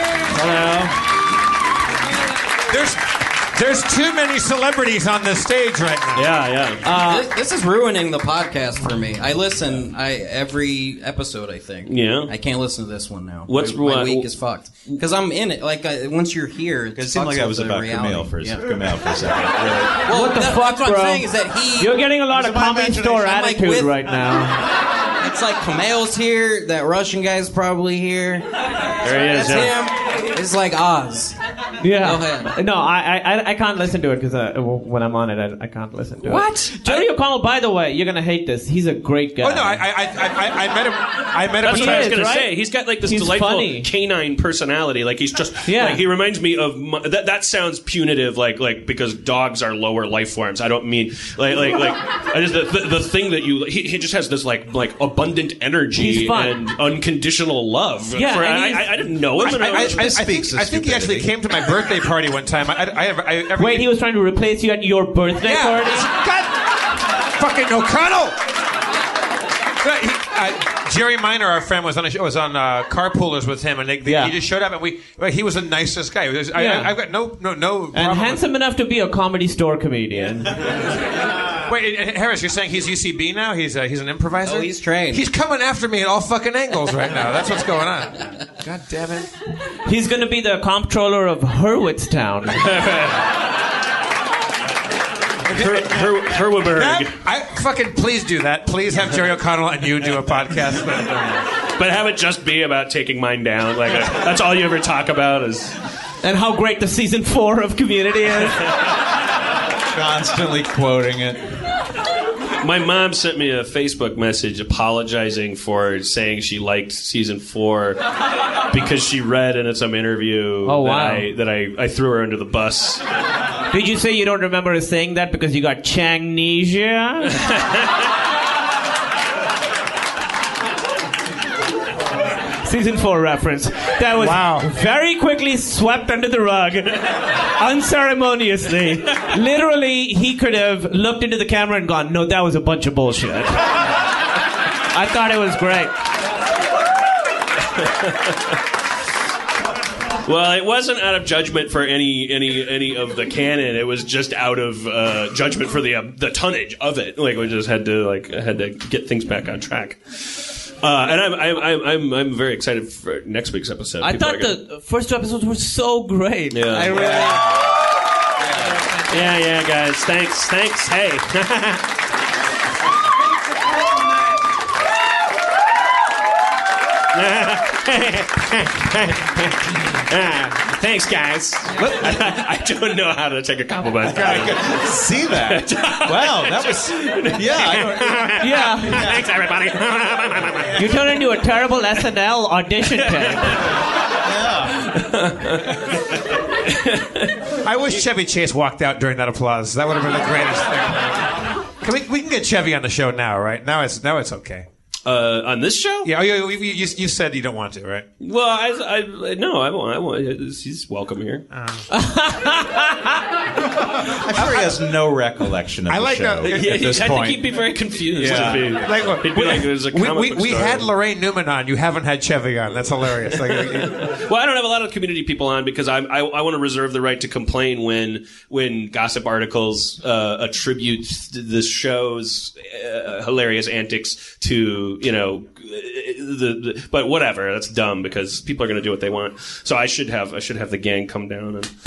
There's too many celebrities on this stage right now. Yeah. This is ruining the podcast for me. I listen every episode, I think. Yeah. I can't listen to this one now. what- My week is fucked. Because I'm in it. Like, once you're here, it It seemed like that was about Kumail for a second. Really. What the fuck, what bro? I'm saying is that You're getting a lot of my Comedy Store imagination. I'm like attitude with- right now. It's like Kumail's here. That Russian guy's probably here. There he is. That's Yeah. him. It's like Oz. Yeah. Go ahead. No, I can't listen to it because when I'm on it, I can't listen to it. What? Jerry O'Connell, by the way, you're gonna hate this. He's a great guy. Oh no, I met him. I met him. That's what I was is, going right? to say. He's got like this He's delightful funny. canine personality. Like he's just, Yeah. like, he reminds me of that sounds punitive. Like because dogs are lower life forms. I don't mean like I just the thing that he just has this like abundant energy He's fun. and unconditional love. Yeah, for, and he's- I didn't know him. and I was- I think he actually came to my birthday party one time. Wait, he was trying to replace you at your birthday party? God, fucking O'Connell. Jerry Minor, our friend, was on Carpoolers with him, and he just showed up, and he was the nicest guy. I've got no problem. And handsome enough to be a Comedy Store comedian. Wait, Harris, you're saying he's UCB now? He's an improviser? Oh, he's trained. He's coming after me at all fucking angles right now. That's what's going on. God damn it. He's going to be the comptroller of Hurwitztown. Herwiberg. Fucking please do that. Please have Jerry O'Connell and you do a podcast. But have it just be about taking mine down. Like that's all you ever talk about is. And how great the season 4 of Community is. Constantly quoting it. My mom sent me a Facebook message apologizing for saying she liked season 4 because she read in some interview that I threw her under the bus. Did you say you don't remember saying that because you got Changnesia? Season 4 reference. That was very quickly swept under the rug. Unceremoniously. Literally, he could have looked into the camera and gone, no, that was a bunch of bullshit. I thought it was great. Well, it wasn't out of judgment for any of the canon. It was just out of judgment for the tonnage of it. Like we just had to get things back on track. And I'm very excited for next week's episode. I People thought the first 2 episodes were so great. Yeah. I really... Yeah, guys. Thanks. Hey. Thanks, guys. I don't know how to take a compliment. I could see that. Wow, that was. Yeah. Thanks, everybody. You turned into a terrible SNL audition tape. I wish Chevy Chase walked out during that applause. That would have been the greatest thing. We can get Chevy on the show now, right? Now it's okay. On this show? Yeah, you said you don't want to, right? Well, I won't. He's welcome here. I'm sure he has no recollection of the show at this I point. think he'd be very confused. Yeah. He'd be like, it was a comic book we story. had Lorraine Newman on. You haven't had Chevy on. That's hilarious. Well, I don't have a lot of community people on because I want to reserve the right to complain when gossip articles attribute the show's hilarious antics to but whatever, that's dumb because people are going to do what they want. So I should have the gang come down and.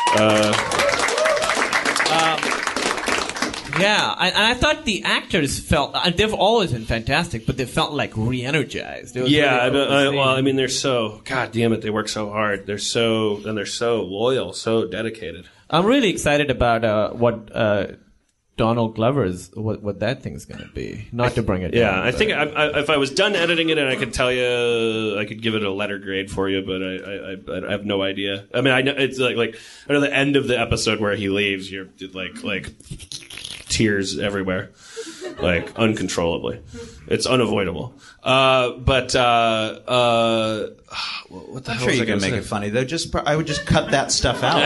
Yeah, and I thought the actors felt they've always been fantastic, but they felt like re-energized. It was Yeah, really cool to see. well, I mean, they're so god damn it, they work so hard. They're so loyal, so dedicated. I'm really excited about what Donald Glover's what that thing's gonna be. Not to bring it down. Yeah, I think if I was done editing it, and I could tell you, I could give it a letter grade for you, but I have no idea. I mean, I know it's like I know the end of the episode where he leaves, you're like tears everywhere, like uncontrollably. It's unavoidable. But what the I'm hell sure was you I can gonna make say? it funny. Though, I would just cut that stuff out.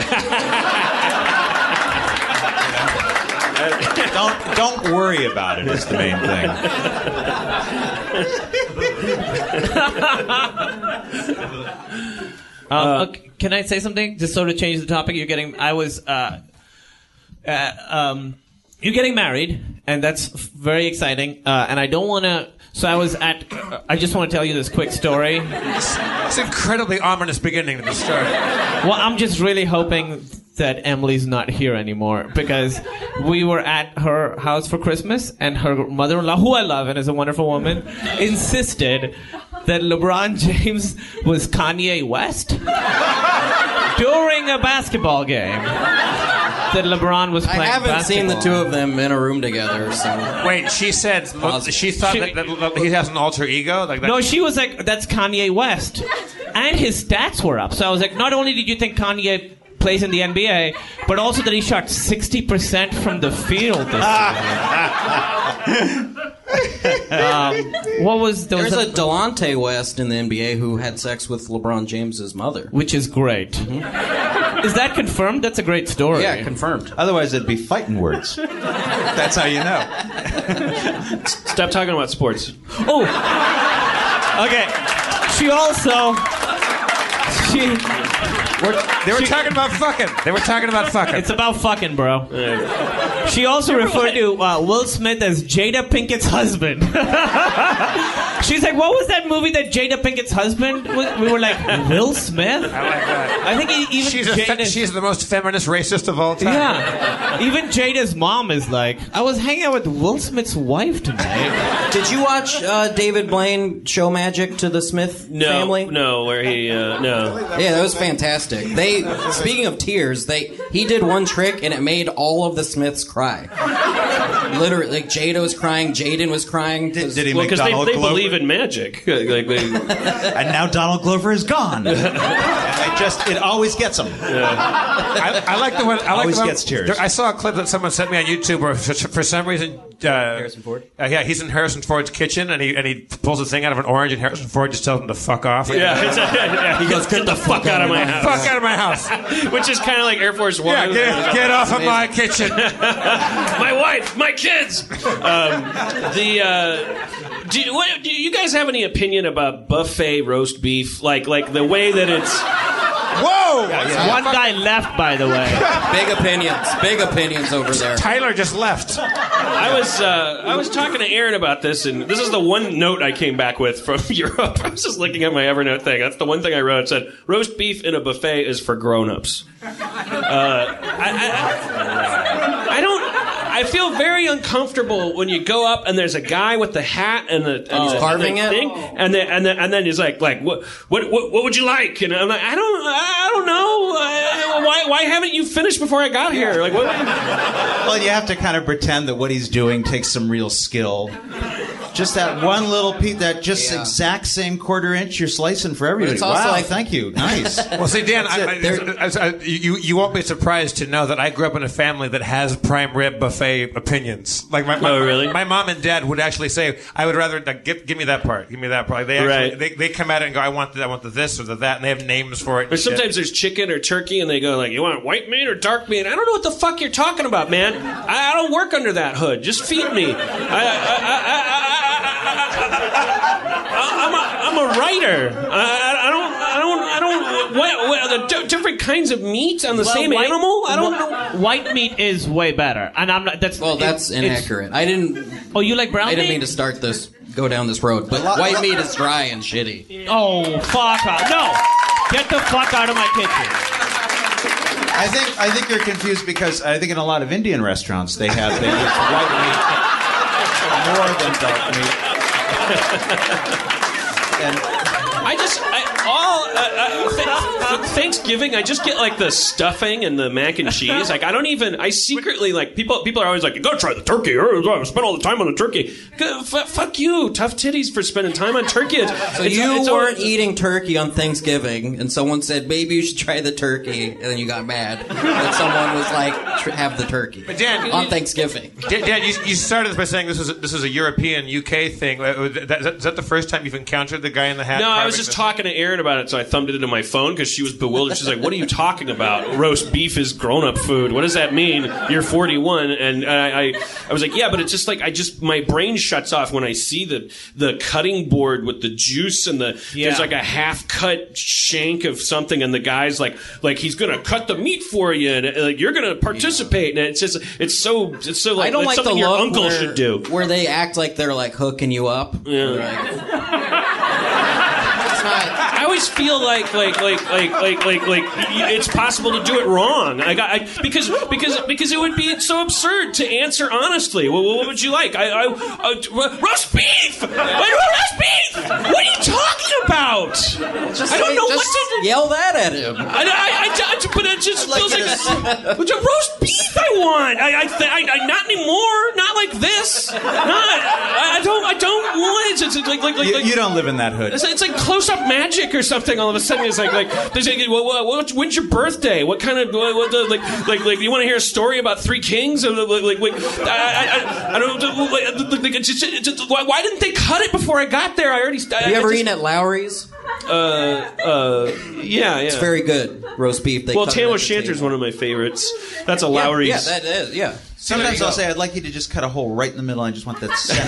Don't worry about it. Is the main thing. Okay, can I say something? Just sort of change the topic. You're getting married, and that's very exciting. And I don't want to. So I just want to tell you this quick story. It's an incredibly ominous beginning to the story. Well, I'm just really hoping that Emily's not here anymore, because we were at her house for Christmas, and her mother-in-law, who I love and is a wonderful woman, insisted that LeBron James was Kanye West during a basketball game. That LeBron was playing I haven't seen the basketball. two of them in a room together, so... Wait, she said she thought that he has an alter ego? Like that? No, she was like, that's Kanye West. And his stats were up. So I was like, not only did you think Kanye plays in the NBA, but also that he shot 60% from the field this season. What was... There's a Delonte West in the NBA who had sex with LeBron James's mother. Which is great. Is that confirmed? That's a great story. Yeah, confirmed. Otherwise, it'd be fighting words. That's how you know. Stop talking about sports. Oh! Okay. She also... They were talking about fucking. They were talking about fucking. It's about fucking, bro. She also referred to Will Smith as Jada Pinkett's husband. She's like, what was that movie that Jada Pinkett's husband was? We were like, Will Smith? I like that. I think even She's the most feminist racist of all time. Yeah. Even Jada's mom is like, I was hanging out with Will Smith's wife tonight. Did you watch David Blaine show magic to the Smith family? No, where he no. Yeah, that was fantastic. Speaking of tears, he did one trick and it made all of the Smiths cry. Literally, like Jada was crying, Jaden was crying. Did he Well, make because Donald they Glover? believe in magic. Like they, And now Donald Glover is gone. It always gets him. I like the one. I like Always the one, gets tears. I saw a clip that someone sent me on YouTube where, for some reason, Harrison Ford? Yeah, he's in Harrison Ford's kitchen and he pulls a thing out of an orange and Harrison Ford just tells him to fuck off. yeah, he goes, "Get the fuck out of my house," Fuck out of my house. which is kind of like Air Force One. Yeah, get off of my kitchen. My wife, my kids. Do you guys have any opinion about buffet roast beef? Like the way that it's. Whoa! One guy left, by the way. Big opinions over there. Tyler just left. I was talking to Aaron about this, and this is the one note I came back with from Europe. I was just looking at my Evernote thing. That's the one thing I wrote. It said, roast beef in a buffet is for grown-ups. I don't... I feel very uncomfortable when you go up and there's a guy with the hat and the carving it? thing, and then he's like what would you like? And I'm like, I don't know. Why haven't you finished before I got here? Like, what? Well, you have to kind of pretend that what he's doing takes some real skill. Just that one little piece, that exact same quarter-inch you're slicing for everybody. It's also wow, like- thank you. Nice. Well, see, Dan, you won't be surprised to know that I grew up in a family that has prime rib buffet opinions. Like really? My mom and dad would actually say, "I would rather give me that part. Give me that part." Like, they actually they come at it and go, "I want the this or the that," and they have names for it. Or sometimes there's chicken or turkey, and they go like, "You want white meat or dark meat?" I don't know what the fuck you're talking about, man. I don't work under that hood. Just feed me. I'm a writer. I don't. The different kinds of meat on the same animal. I don't know. White meat is way better, and I'm not. That's Inaccurate. I didn't. Oh, you like brown meat? I didn't mean to go down this road, but white meat is dry and shitty. Oh, fuck off! No, get the fuck out of my kitchen. I think you're confused because I think in a lot of Indian restaurants they use white meat more than dark meat. And Thanksgiving, I just get like the stuffing and the mac and cheese. Like I secretly like people are always like, go try the turkey. I spend all the time on the turkey. Fuck you, tough titties for spending time on turkey. So you weren't eating turkey on Thanksgiving, and someone said maybe you should try the turkey, and then you got mad that someone was like, have the turkey. But Dan, on Thanksgiving. Dan, you started this by saying this is a European UK thing. Is that the first time you've encountered the guy in the hat? No, I was just talking to Erin about it, so I thumbed it into my phone because she was bewildered. She's like, "What are you talking about? Roast beef is grown-up food. What does that mean? You're 41." And I was like, "Yeah, but it's just like my brain shuts off when I see the cutting board with the juice and there's like a half-cut shank of something, and the guy's like he's gonna cut the meat for you, and like you're gonna participate." And it's so like I don't like something the your look uncle should do, where they act like they're like hooking you up. Yeah. I always feel like it's possible to do it wrong. Because it would be so absurd to answer honestly. What would you like? Roast beef. Roast beef. What are you talking about? I don't know what to yell that at him. But it just feels like roast beef. I want. I not anymore. Not like this. I don't want it. It's like you don't live in that hood. It's like close-up magic or something. All of a sudden, it's like there's when's your birthday? What kind of like you want to hear a story about three kings? I don't. Why didn't they cut it before I got there? Have you ever eaten at Lowry's? Yeah. It's very good roast beef. Tam O'Shanter's one of my favorites. That's a Lowry's. Yeah, that is. Yeah. Sometimes I'll say, I'd like you to just cut a hole right in the middle. I just want that center.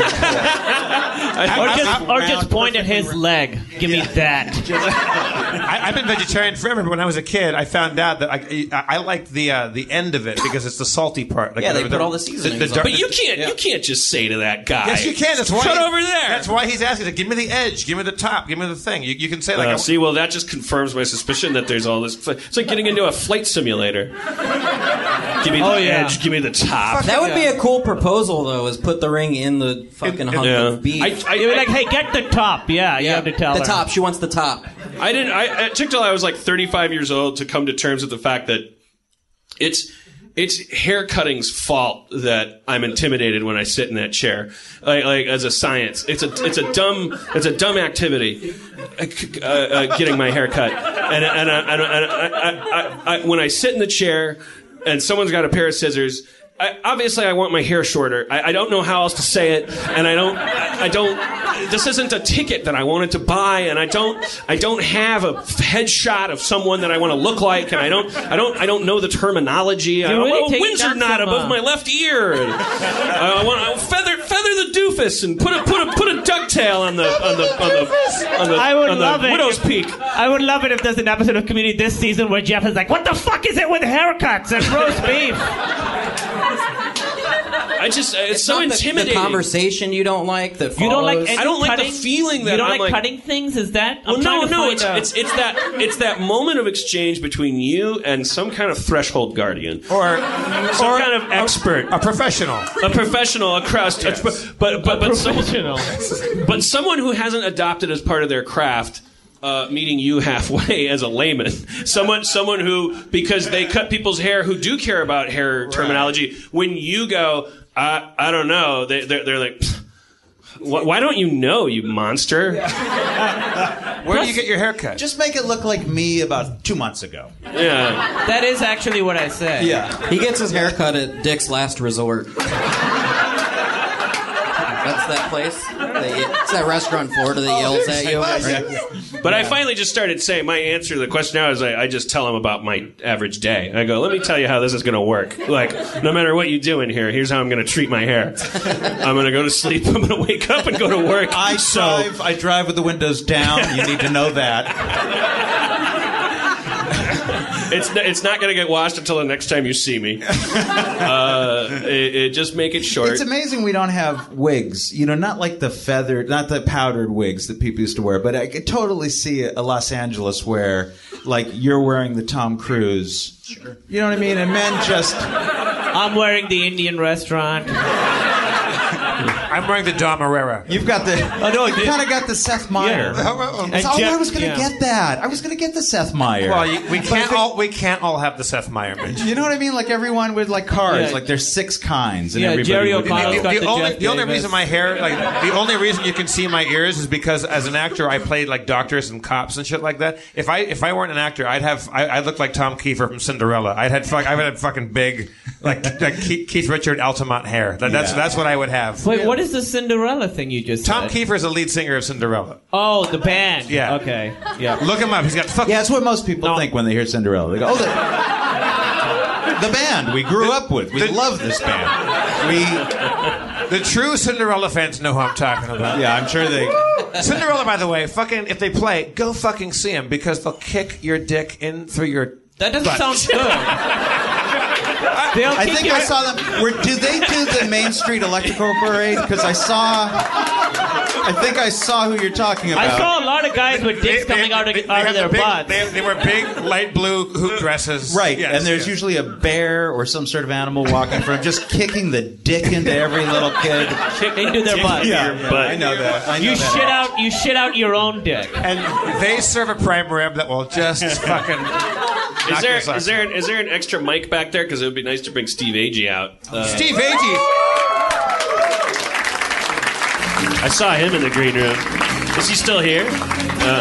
or just point at his leg. Give me that. I've been vegetarian forever, but when I was a kid, I found out that I liked the end of it because it's the salty part. Like they put all the seasonings on. But you can't just say to that guy. Yes, you can. That's why cut over there. That's why he's asking. Give me the edge. Give me the top. Give me the thing. You can say like. See, well, that just confirms my suspicion that there's all this. It's like getting into a flight simulator. Give me the edge. Give me the top. That would be a cool proposal, though, is put the ring in the fucking hunk of beef. You'd be like, hey, get the top. Yeah, you have to tell her. The top. She wants the top. It took till I was like 35 years old to come to terms with the fact that it's hair cutting's fault that I'm intimidated when I sit in that chair. Like as a science, it's a dumb activity. Getting my hair cut, and I when I sit in the chair and someone's got a pair of scissors. Obviously, I want my hair shorter. I don't know how else to say it, and I don't. This isn't a ticket that I wanted to buy, and I don't have a headshot of someone that I want to look like, and I don't know the terminology. Windsor knot above my left ear. And I want feather the doofus and put a ducktail on the widow's peak. I would love it if there's an episode of Community this season where Jeff is like, "What the fuck is it with haircuts and roast beef?" It's so intimidating. The conversation you don't like. That you don't like. I don't like the feeling that you don't I'm like cutting things. Is that? Well, no. It's that moment of exchange between you and some kind of threshold guardian or some kind of expert, a professional, a crust, yes. but someone who hasn't adopted as part of their craft. Meeting you halfway as a layman, someone who, because they cut people's hair who do care about hair terminology. When you go, I don't know, they're like, why don't you know, you monster? Where do you get your hair cut? Just make it look like me about 2 months ago. Yeah, that is actually what I say. Yeah, he gets his hair cut at Dick's Last Resort. That's that place. It's that restaurant in Florida that yells at you. But I finally just started saying, my answer to the question now is I just tell them about my average day. I go, let me tell you how this is going to work. Like, no matter what you do in here, here's how I'm going to treat my hair. I'm going to go to sleep. I'm going to wake up and go to work. I drive with the windows down. You need to know that. It's not going to get washed until the next time you see me. Just make it short. It's amazing we don't have wigs. Not like the feathered, not the powdered wigs that people used to wear. But I could totally see a Los Angeles where, like, you're wearing the Tom Cruise. Sure. You know what I mean? And men just... I'm wearing the Indian restaurant. I'm wearing the Dom Herrera. You've got the. Oh no, you kind of got the Seth Meyer. Yeah. I was going to get that. I was going to get the Seth Meyer. Well, we can't all have the Seth Meyer. Mitch. You know what I mean? Like everyone with like cars. Yeah. Like there's 6 kinds, and Yeah, everybody. Jerry would- O'Connell's got The only Jeff reason my hair, like the only reason you can see my ears is because as an actor I played like doctors and cops and shit like that. If I weren't an actor, I'd look like Tom Kiefer from Cinderella. I would have fucking big like Keith Richard Altamont hair. That's what I would have. Wait, what is the Cinderella thing you just Tom said? Kiefer is the lead singer of Cinderella. Oh, the band. Yeah. Okay. Yeah. Look him up. He's got fucking. Yeah, that's what most people think when they hear Cinderella. They go, "Oh, the band we grew up with. We love this band." The true Cinderella fans know who I'm talking about. Yeah, I'm sure they. Cinderella, by the way, fucking if they play, go fucking see them because they'll kick your dick in through your. That doesn't butt. sound good. I think I saw them. Do they do the Main Street Electrical Parade? Because I think I saw who you're talking about. I saw a lot of guys with dicks coming out of their butts. They were big, light blue hoop dresses. Right, Yes, and there's yes. usually a bear or some sort of animal walking from just kicking the dick into every little kid. Into their butts. I know that. You shit out your own dick. And they serve a prime rib that will just fucking. Is there an extra mic back there? Because it would be nice to bring Steve Agee out. Steve Agee. I saw him in the green room. Is he still here? Oh,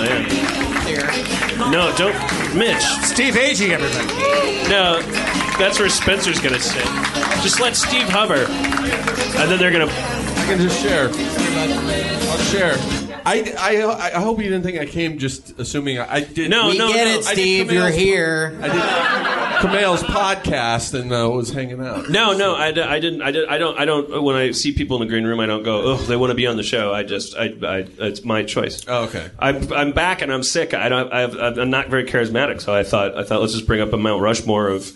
yeah. No, don't. Mitch. Steve Agee, everybody. No, that's where Spencer's going to sit. Just let Steve hover. And then they're going to. I can just share. I'll share. I hope you didn't think I came just assuming I did. No, We get it, Steve. You're here. I did Kumail's podcast and was hanging out. No, I didn't. I don't. When I see people in the green room, I don't go, oh, they want to be on the show. It's my choice. Oh, okay. I'm back and I'm sick. I'm not very charismatic, so I thought let's just bring up a Mount Rushmore of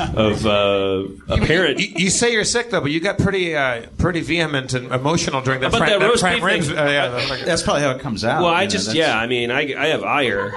apparent. You say you're sick though, but you got pretty vehement and emotional during that. But that roast prime beef ribs. thing- That's probably how it comes out. Well, you I know, just that's- I mean, I have ire.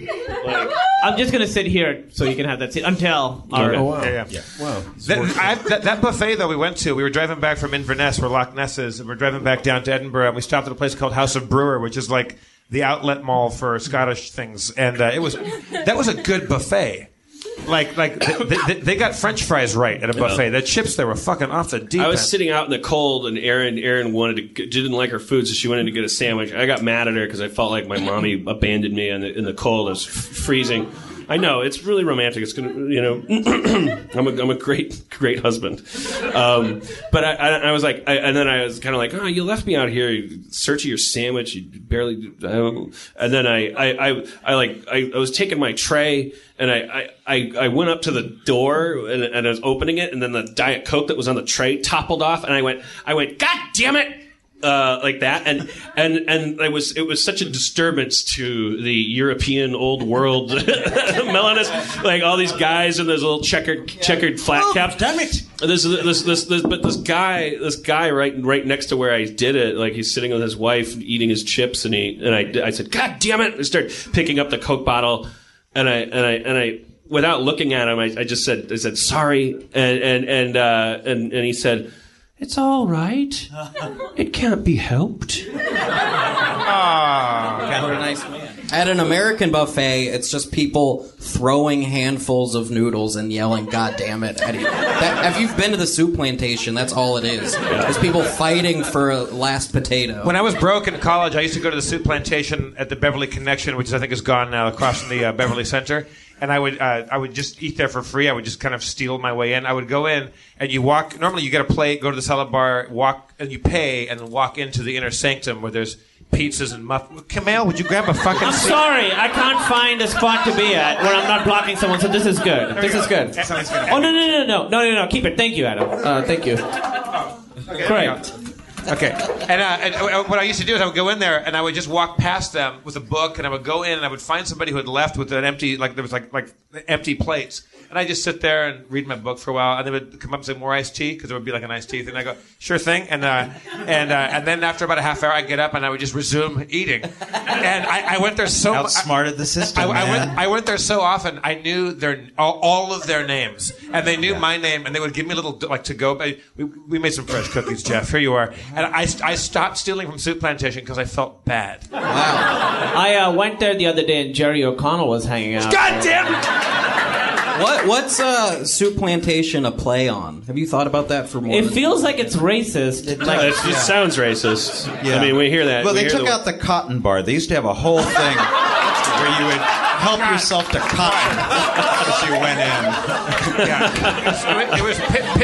I'm just gonna sit here so you can have that seat until. Okay. Oh, wow. Yeah. Wow. That buffet though we went to, we were driving back from Inverness, where Loch Ness is, and we're driving back down to Edinburgh, and we stopped at a place called House of Brewer, which is like the outlet mall for Scottish things, and that was a good buffet. Like they got French fries right at a buffet. The chips there were fucking off the deep I was end. sitting out in the cold, and Erin didn't like her food, so she wanted to get a sandwich. I got mad at her because I felt like my mommy abandoned me in the cold. It was freezing. I know it's really romantic. It's gonna, I'm a great husband. But I was like, and then I was kind of like, oh, you left me out here searching your sandwich. You barely. And then I was taking my tray. And I went up to the door and I was opening it, and then the Diet Coke that was on the tray toppled off, and I went, God damn it! Like that, and it was such a disturbance to the European old world mellowness, like all these guys in those little checkered flat caps. Damn it! But this guy right next to where I did it, like he's sitting with his wife eating his chips, and I said, God damn it! I started picking up the Coke bottle. And I, without looking at him, I just said sorry, and he said, it's all right. It can't be helped. What a nice man. At an American buffet, it's just people throwing handfuls of noodles and yelling, God damn it, Eddie. If you've been to the soup plantation, that's all it is. It's people fighting for a last potato. When I was broke in college, I used to go to the soup plantation at the Beverly Connection, which I think is gone now, across from the Beverly Center. And I would just eat there for free. I would just kind of steal my way in. I would go in, and you walk. Normally, you get a plate, go to the salad bar, walk, and you pay, and then walk into the inner sanctum where there's pizzas and muffins. Kumail, would you grab a fucking I'm seat? sorry, I can't find a spot to be at where I'm not blocking someone. So this is good. This is good. Oh no! Keep it. Thank you, Adam. Thank you. Okay, Great. Okay. And what I used to do is I would go in there and I would just walk past them with a book, and I would go in and I would find somebody who had left with an empty, like there was like empty plates. And I'd just sit there and read my book for a while, and they would come up and say, more iced tea? Because there would be like an iced tea thing. And I go, sure thing. And then after about a half hour, I'd get up and I would just resume eating. And I went there so much. Outsmarted the system, I went there so often. I knew all of their names, and they knew my name, and they would give me a little like to go. We made some fresh cookies, Jeff. Here you are. And I stopped stealing from Soup Plantation because I felt bad. Wow. I went there the other day and Jerry O'Connell was hanging out. God damn it! What's Soup Plantation a play on? Have you thought about that for more? It feels like it's racist. It just sounds racist. Yeah. I mean, we hear that. Well, We they hear took out the cotton bar. They used to have a whole thing where you would help yourself to cotton as you went in. Yeah. It was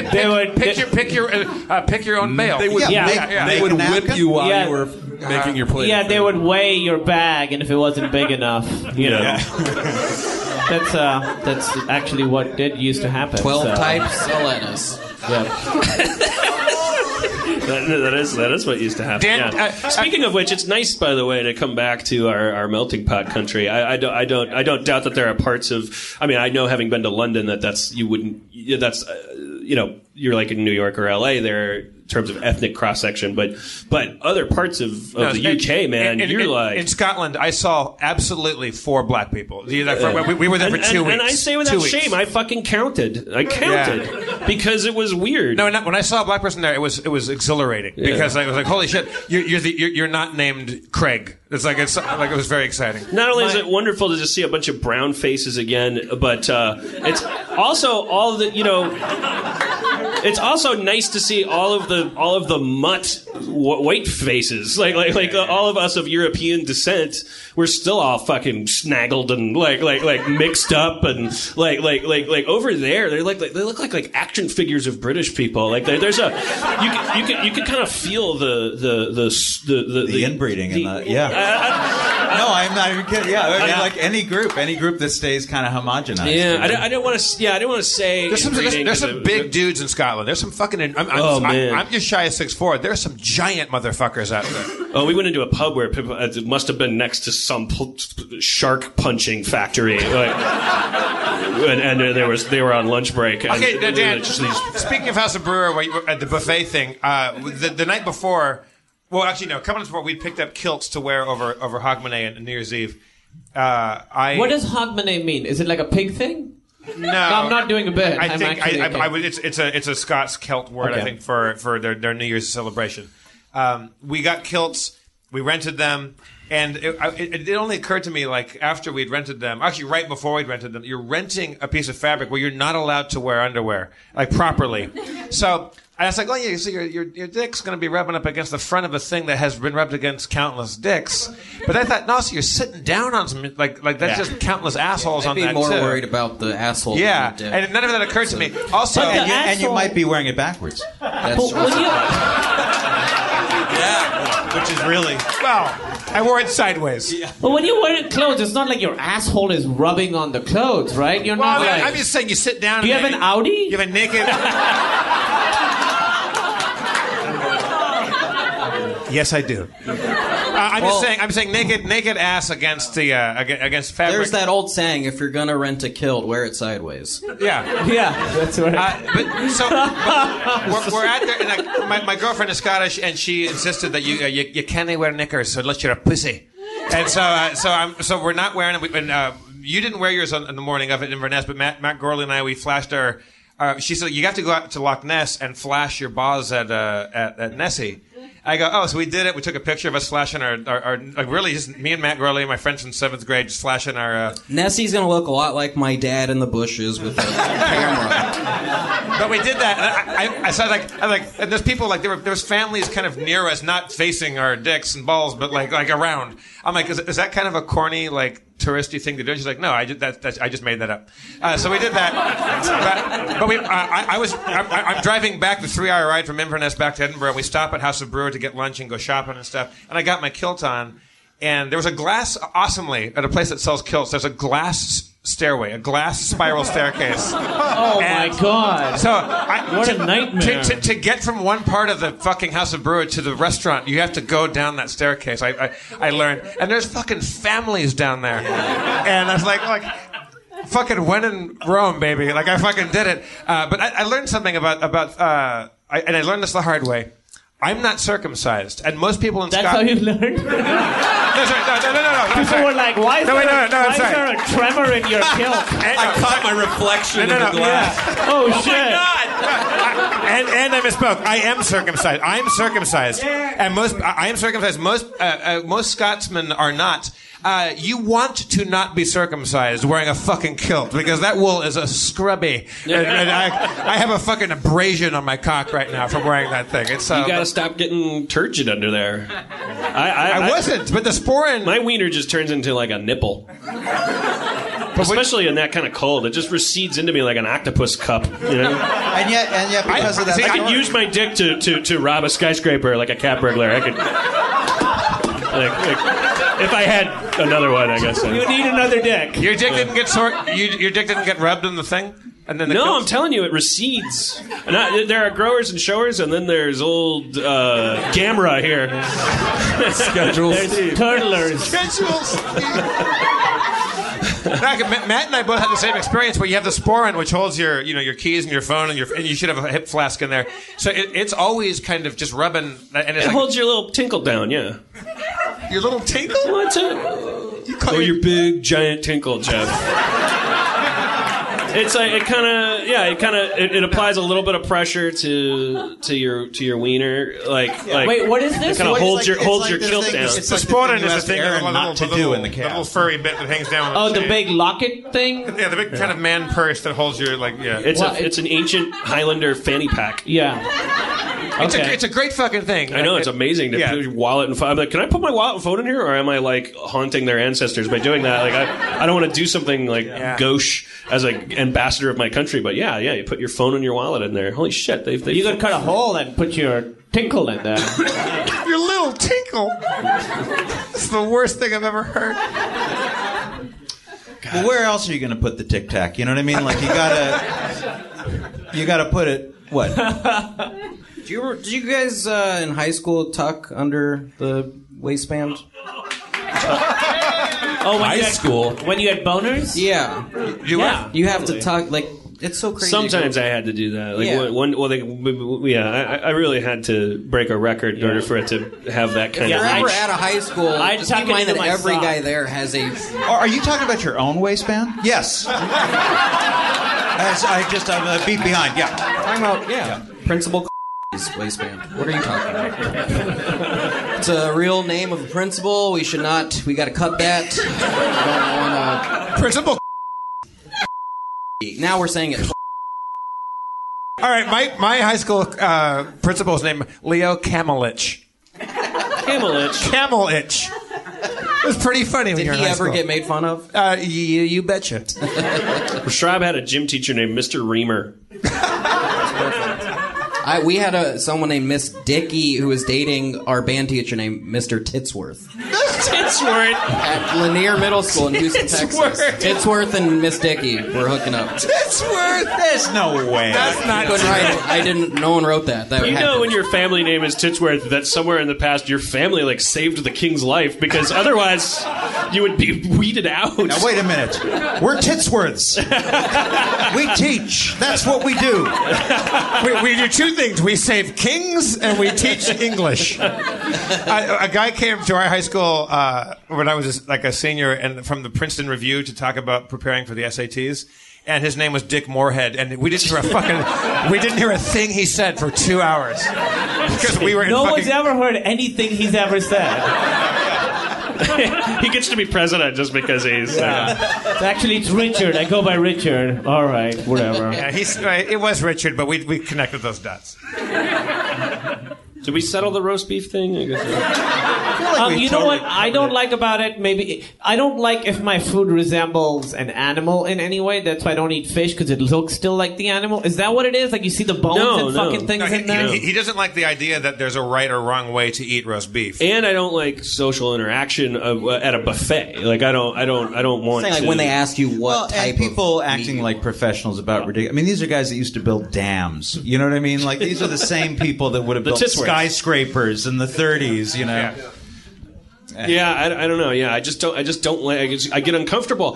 pick your own mail. They would, Yeah. they would whip you while Yeah. you were making your plate. Yeah, they would weigh your bag, and if it wasn't big enough, you know. That's actually what did used to happen. 12 types of lettuce. Yeah. That is what used to happen. Dan, yeah. Speaking of which, it's nice, by the way, to come back to our melting pot country. I don't doubt that there are parts of. I mean, I know, having been to London, you're like in New York or LA there in terms of ethnic cross section, but other parts of the UK, man, you're like in Scotland. I saw absolutely 4 black people. We were there for 2 weeks. And I say without shame, I fucking counted. I counted because it was weird. No, when I saw a black person there, it was exhilarating because I was like, holy shit, you're not named Craig. It's like it was very exciting. Not only is it wonderful to just see a bunch of brown faces again, but it's also all the it's also nice to see all of the mutt white faces, like all of us of European descent. We're still all fucking snaggled and like mixed up and like over there they look like action figures of British people. Like there's a you can kind of feel the inbreeding no, I'm not even kidding. Yeah, I mean, like any group that stays kind of homogenized. Yeah, I don't want to. Yeah, I don't want to say. There's some big dudes in Scotland. There's some fucking. I'm just shy of 6'4". There's some giant motherfuckers out there. Oh, we went into a pub where people, it must have been next to some shark punching factory, and they were on lunch break. And okay, Dan. Speaking of House of Brewer, at the buffet thing, the night before. Well, actually, no. Coming before, we picked up kilts to wear over Hogmanay and New Year's Eve. What does Hogmanay mean? Is it like a pig thing? No, I'm not doing a bit. I think it's a Scots Celt word. Okay. I think for their New Year's celebration. We got kilts. We rented them. And it only occurred to me, like, after we'd rented them, actually right before we'd rented them, you're renting a piece of fabric where you're not allowed to wear underwear, like, properly. So I was like, oh, yeah, so your dick's going to be rubbing up against the front of a thing that has been rubbed against countless dicks. But I thought, no, so you're sitting down on some, like that's just countless assholes on that, I'd be more worried about the asshole. Yeah, and none of that occurred to me. Also, and you might be wearing it backwards. That's true. Yeah, which is really... Well, I wore it sideways. Yeah. But when you wear clothes, it's not like your asshole is rubbing on the clothes, right? You're not like... I'm just saying, you sit down... Do you have an Audi? You have a naked... Yes, I do. I'm saying naked ass against the against fabric. There's that old saying: if you're gonna rent a kilt, wear it sideways. Yeah, that's right. But we're out there, and my girlfriend is Scottish, and she insisted that you can't wear knickers unless you're a pussy. And so we're not wearing it. And you didn't wear yours on the morning of it in Inverness, but Matt Gorley and I, we flashed our. She said you have to go out to Loch Ness and flash your balls at Nessie. I go, oh, so we did it. We took a picture of us flashing our like really just me and Matt Gorley, my friends from 7th grade, just flashing our... Nessie's going to look a lot like my dad in the bushes with a camera. But we did that. And I was like, and there's people, like, there was families kind of near us, not facing our dicks and balls, but like around. I'm like, is that kind of a corny, like, touristy thing to do? And she's like, no, I just made that up. So we did that. But I'm driving back the 3-hour ride from Inverness back to Edinburgh. And we stop at House of Brewer to get lunch and go shopping and stuff. And I got my kilt on. And there was a glass, awesomely, at a place that sells kilts, there's a glass stairway, a glass spiral staircase. Oh, my God. So what a nightmare. To get from one part of the fucking House of Brewer to the restaurant, you have to go down that staircase. I learned. And there's fucking families down there. And I was like fucking when in Rome, baby. Like, I fucking did it. But I learned something about and I learned this the hard way. I'm not circumcised, and most people in Scotland... That's how you learned? No. People were like, why is there a tremor in your kilt? I caught my reflection in the glass. Yeah. Oh, shit. My God! And I misspoke. I am circumcised. I am circumcised, and I am circumcised. Most Scotsmen are not. You want to not be circumcised wearing a fucking kilt because that wool is a scrubby. And I have a fucking abrasion on my cock right now from wearing that thing. It's you gotta stop getting turgid under there. I wasn't, but the sporin. My wiener just turns into like a nipple. Especially in that kind of cold, it just recedes into me like an octopus cup, you know. And yet, because of that, I could use my dick to rob a skyscraper like a cat burglar. I could, if I had another one, I guess. You need another dick. Your dick didn't get your dick didn't get rubbed in the thing, and then no, I'm telling you, it recedes. And there are growers and showers, and then there's old Gamera here. Schedule There's Steve. turtlers. Matt and I both had the same experience where you have the sporin, which holds your keys and your phone, and you should have a hip flask in there. So it's always kind of just rubbing. And It holds your little tinkle down, yeah. Your little tinkle? What's it? Your big giant tinkle, Jeff. It's like it applies a little bit of pressure to your wiener, Wait, what is this? It kind of holds your kilt thing- down. it's The like sporin the thing is you the asked thing Aaron with not to do in the the calf. little furry bit that hangs down. Oh, the big locket thing? Yeah, the big kind of man purse that holds your It's an ancient Highlander fanny pack. Yeah. Okay. It's a great fucking thing. I know, it's amazing to put your wallet and phone. I'm like, can I put my wallet and phone in here, or am I like haunting their ancestors by doing that? Like, I don't want to do something like gauche as an ambassador of my country, but yeah, you put your phone and your wallet in there. Holy shit, they You could cut a hole and put your tinkle in there. Your little tinkle. It's the worst thing I've ever heard. Well, where else are you going to put the Tic Tac? You know what I mean? Like you gotta put it. What? Did you guys in high school tuck under the waistband? Oh, when High school. When you had boners? Yeah. Yeah. You have to tuck, like, it's so crazy. Sometimes I had to do that. Like Yeah. I really had to break a record in order for it to have that kind If of. you're ever at a high school, I'd just tuck keep it in mind into that my every sock. guy there has a... Are you talking about your own waistband? Yes. As I just beat behind. Yeah. Talking about, Principal waistband. What are you talking about? It's a real name of a principal. We got to cut that. I don't want Principal. to... Now we're saying it. All right, my high school principal's name Leo Kamelich. Kamelich. It was pretty funny when Did you were in he high ever school. get made fun of? You betcha. Schraub had a gym teacher named Mr. Reamer. We had someone named Miss Dickey who was dating our band teacher named Mr. Titsworth Titsworth. at Lanier Middle School in Houston, Texas. Titsworth and Miss Dickey were hooking up. Titsworth. There's no way. That's not Couldn't true. write it. I didn't. No one wrote that. That You know, happened. when your family name is Titsworth, that somewhere in the past your family like saved the king's life because otherwise you would be weeded out. Now wait a minute. We're Titsworths. We teach. That's what we do. We do two things. We save kings and we teach English. A guy came to our high school when I was like a senior and from the Princeton Review to talk about preparing for the SATs. And his name was Dick Moorhead, and we didn't hear a thing he said for 2 hours because we were in No fucking. one's ever heard anything he's ever said. He gets to be president just because he's. Actually, it's Richard. I go by Richard. All right, whatever. Yeah, it was Richard, but we connected those dots. Did we settle the roast beef thing? I guess. You know what I don't like about it? Maybe I don't like if my food resembles an animal in any way. That's why I don't eat fish because it looks still like the animal. Is that what it is? Like you see the bones and fucking things in there? He doesn't like the idea that there's a right or wrong way to eat roast beef. And I don't like social interaction at a buffet. Like I don't want. Saying, like, to, when they ask you what type and people of acting meat. like professionals about ridiculous. I mean, these are guys that used to build dams. You know what I mean? Like these are the same people that would have built Titsworths. skyscrapers in the 30s. You know. Yeah, I don't know. Yeah, I just don't like. I get uncomfortable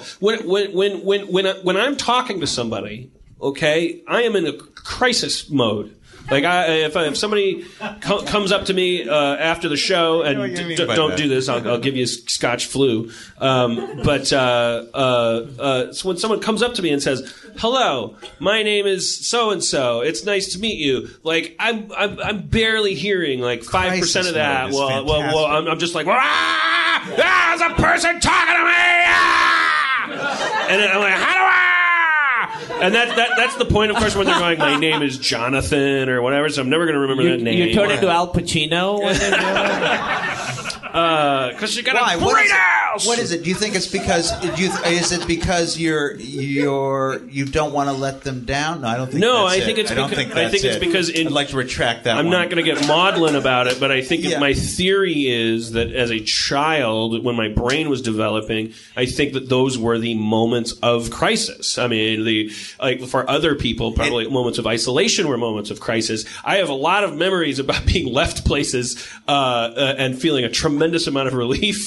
when I'm talking to somebody. Okay, I am in a crisis mode. Like, if somebody comes up to me after the show and don't do this, I'll give you Scotch flu. So when someone comes up to me and says, "Hello, my name is so and so. It's nice to meet you." Like, I'm barely hearing like 5% of that. Well, I'm just like, there's a person talking to me. And I'm like, how do I? And that's the point, of course, when they're going, my name is Jonathan or whatever, so I'm never going to remember that name. You turn into Al Pacino? Because you got a great house. What is it? Do you think it's because you don't want to let them down? No, I don't think. No, that's I think it. it's I don't because, think that's it's because I'd like to retract that. I'm one. not going to get maudlin about it, but I think my theory is that as a child, when my brain was developing, I think that those were the moments of crisis. I mean, for other people, probably moments of isolation were moments of crisis. I have a lot of memories about being left places and feeling a tremendous amount of relief.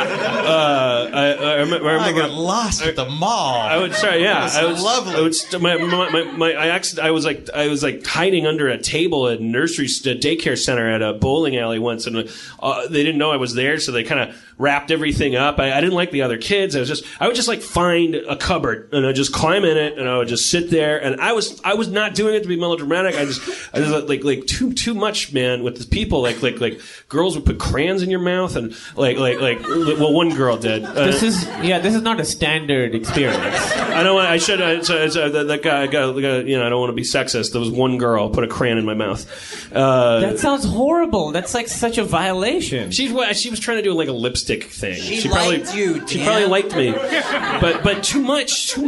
I remember I got lost at the mall. I was lovely. I was like hiding under a table at a daycare center at a bowling alley once, and they didn't know I was there, so they kind of wrapped everything up. I didn't like the other kids. I would just like find a cupboard and I'd just climb in it and I would just sit there. And I was not doing it to be melodramatic. I just like too much, man, with the people. Like girls would put crayons in your mouth and well, one girl did. This is not a standard experience. I know I should. That guy, I don't want to be sexist. There was one girl put a crayon in my mouth. That sounds horrible. That's like such a violation. She was trying to do like a lipstick thing. She liked you. She probably liked me, but too much.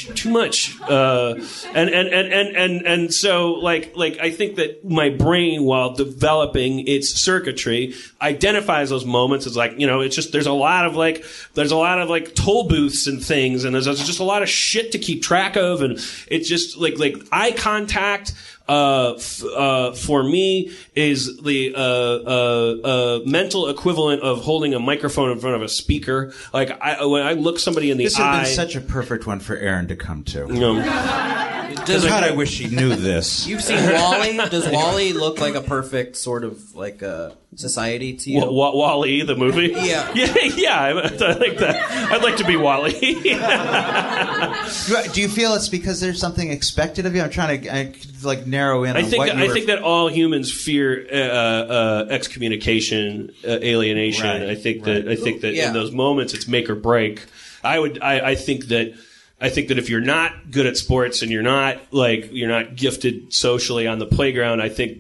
And so like I think that my brain, while developing its circuitry, identifies those moments as like, it's just there's a lot of toll booths and things, and there's just a lot of shit to keep track of, and it's just like eye contact. For me is the mental equivalent of holding a microphone in front of a speaker. Like when I look somebody in the eye. This would have been such a perfect one for Aaron to come to. God, I wish he knew this. You've seen Wall-E? Does Wall-E look like a perfect sort of like society to you? Wall-E, the movie? Yeah. Yeah, I like that. I'd like to be Wall-E. Do you feel it's because there's something expected of you? I'm trying to narrow in. I think that all humans fear excommunication, alienation. Right, I think that Yeah. in those moments it's make or break. I think that if you're not good at sports and you're not gifted socially on the playground, I think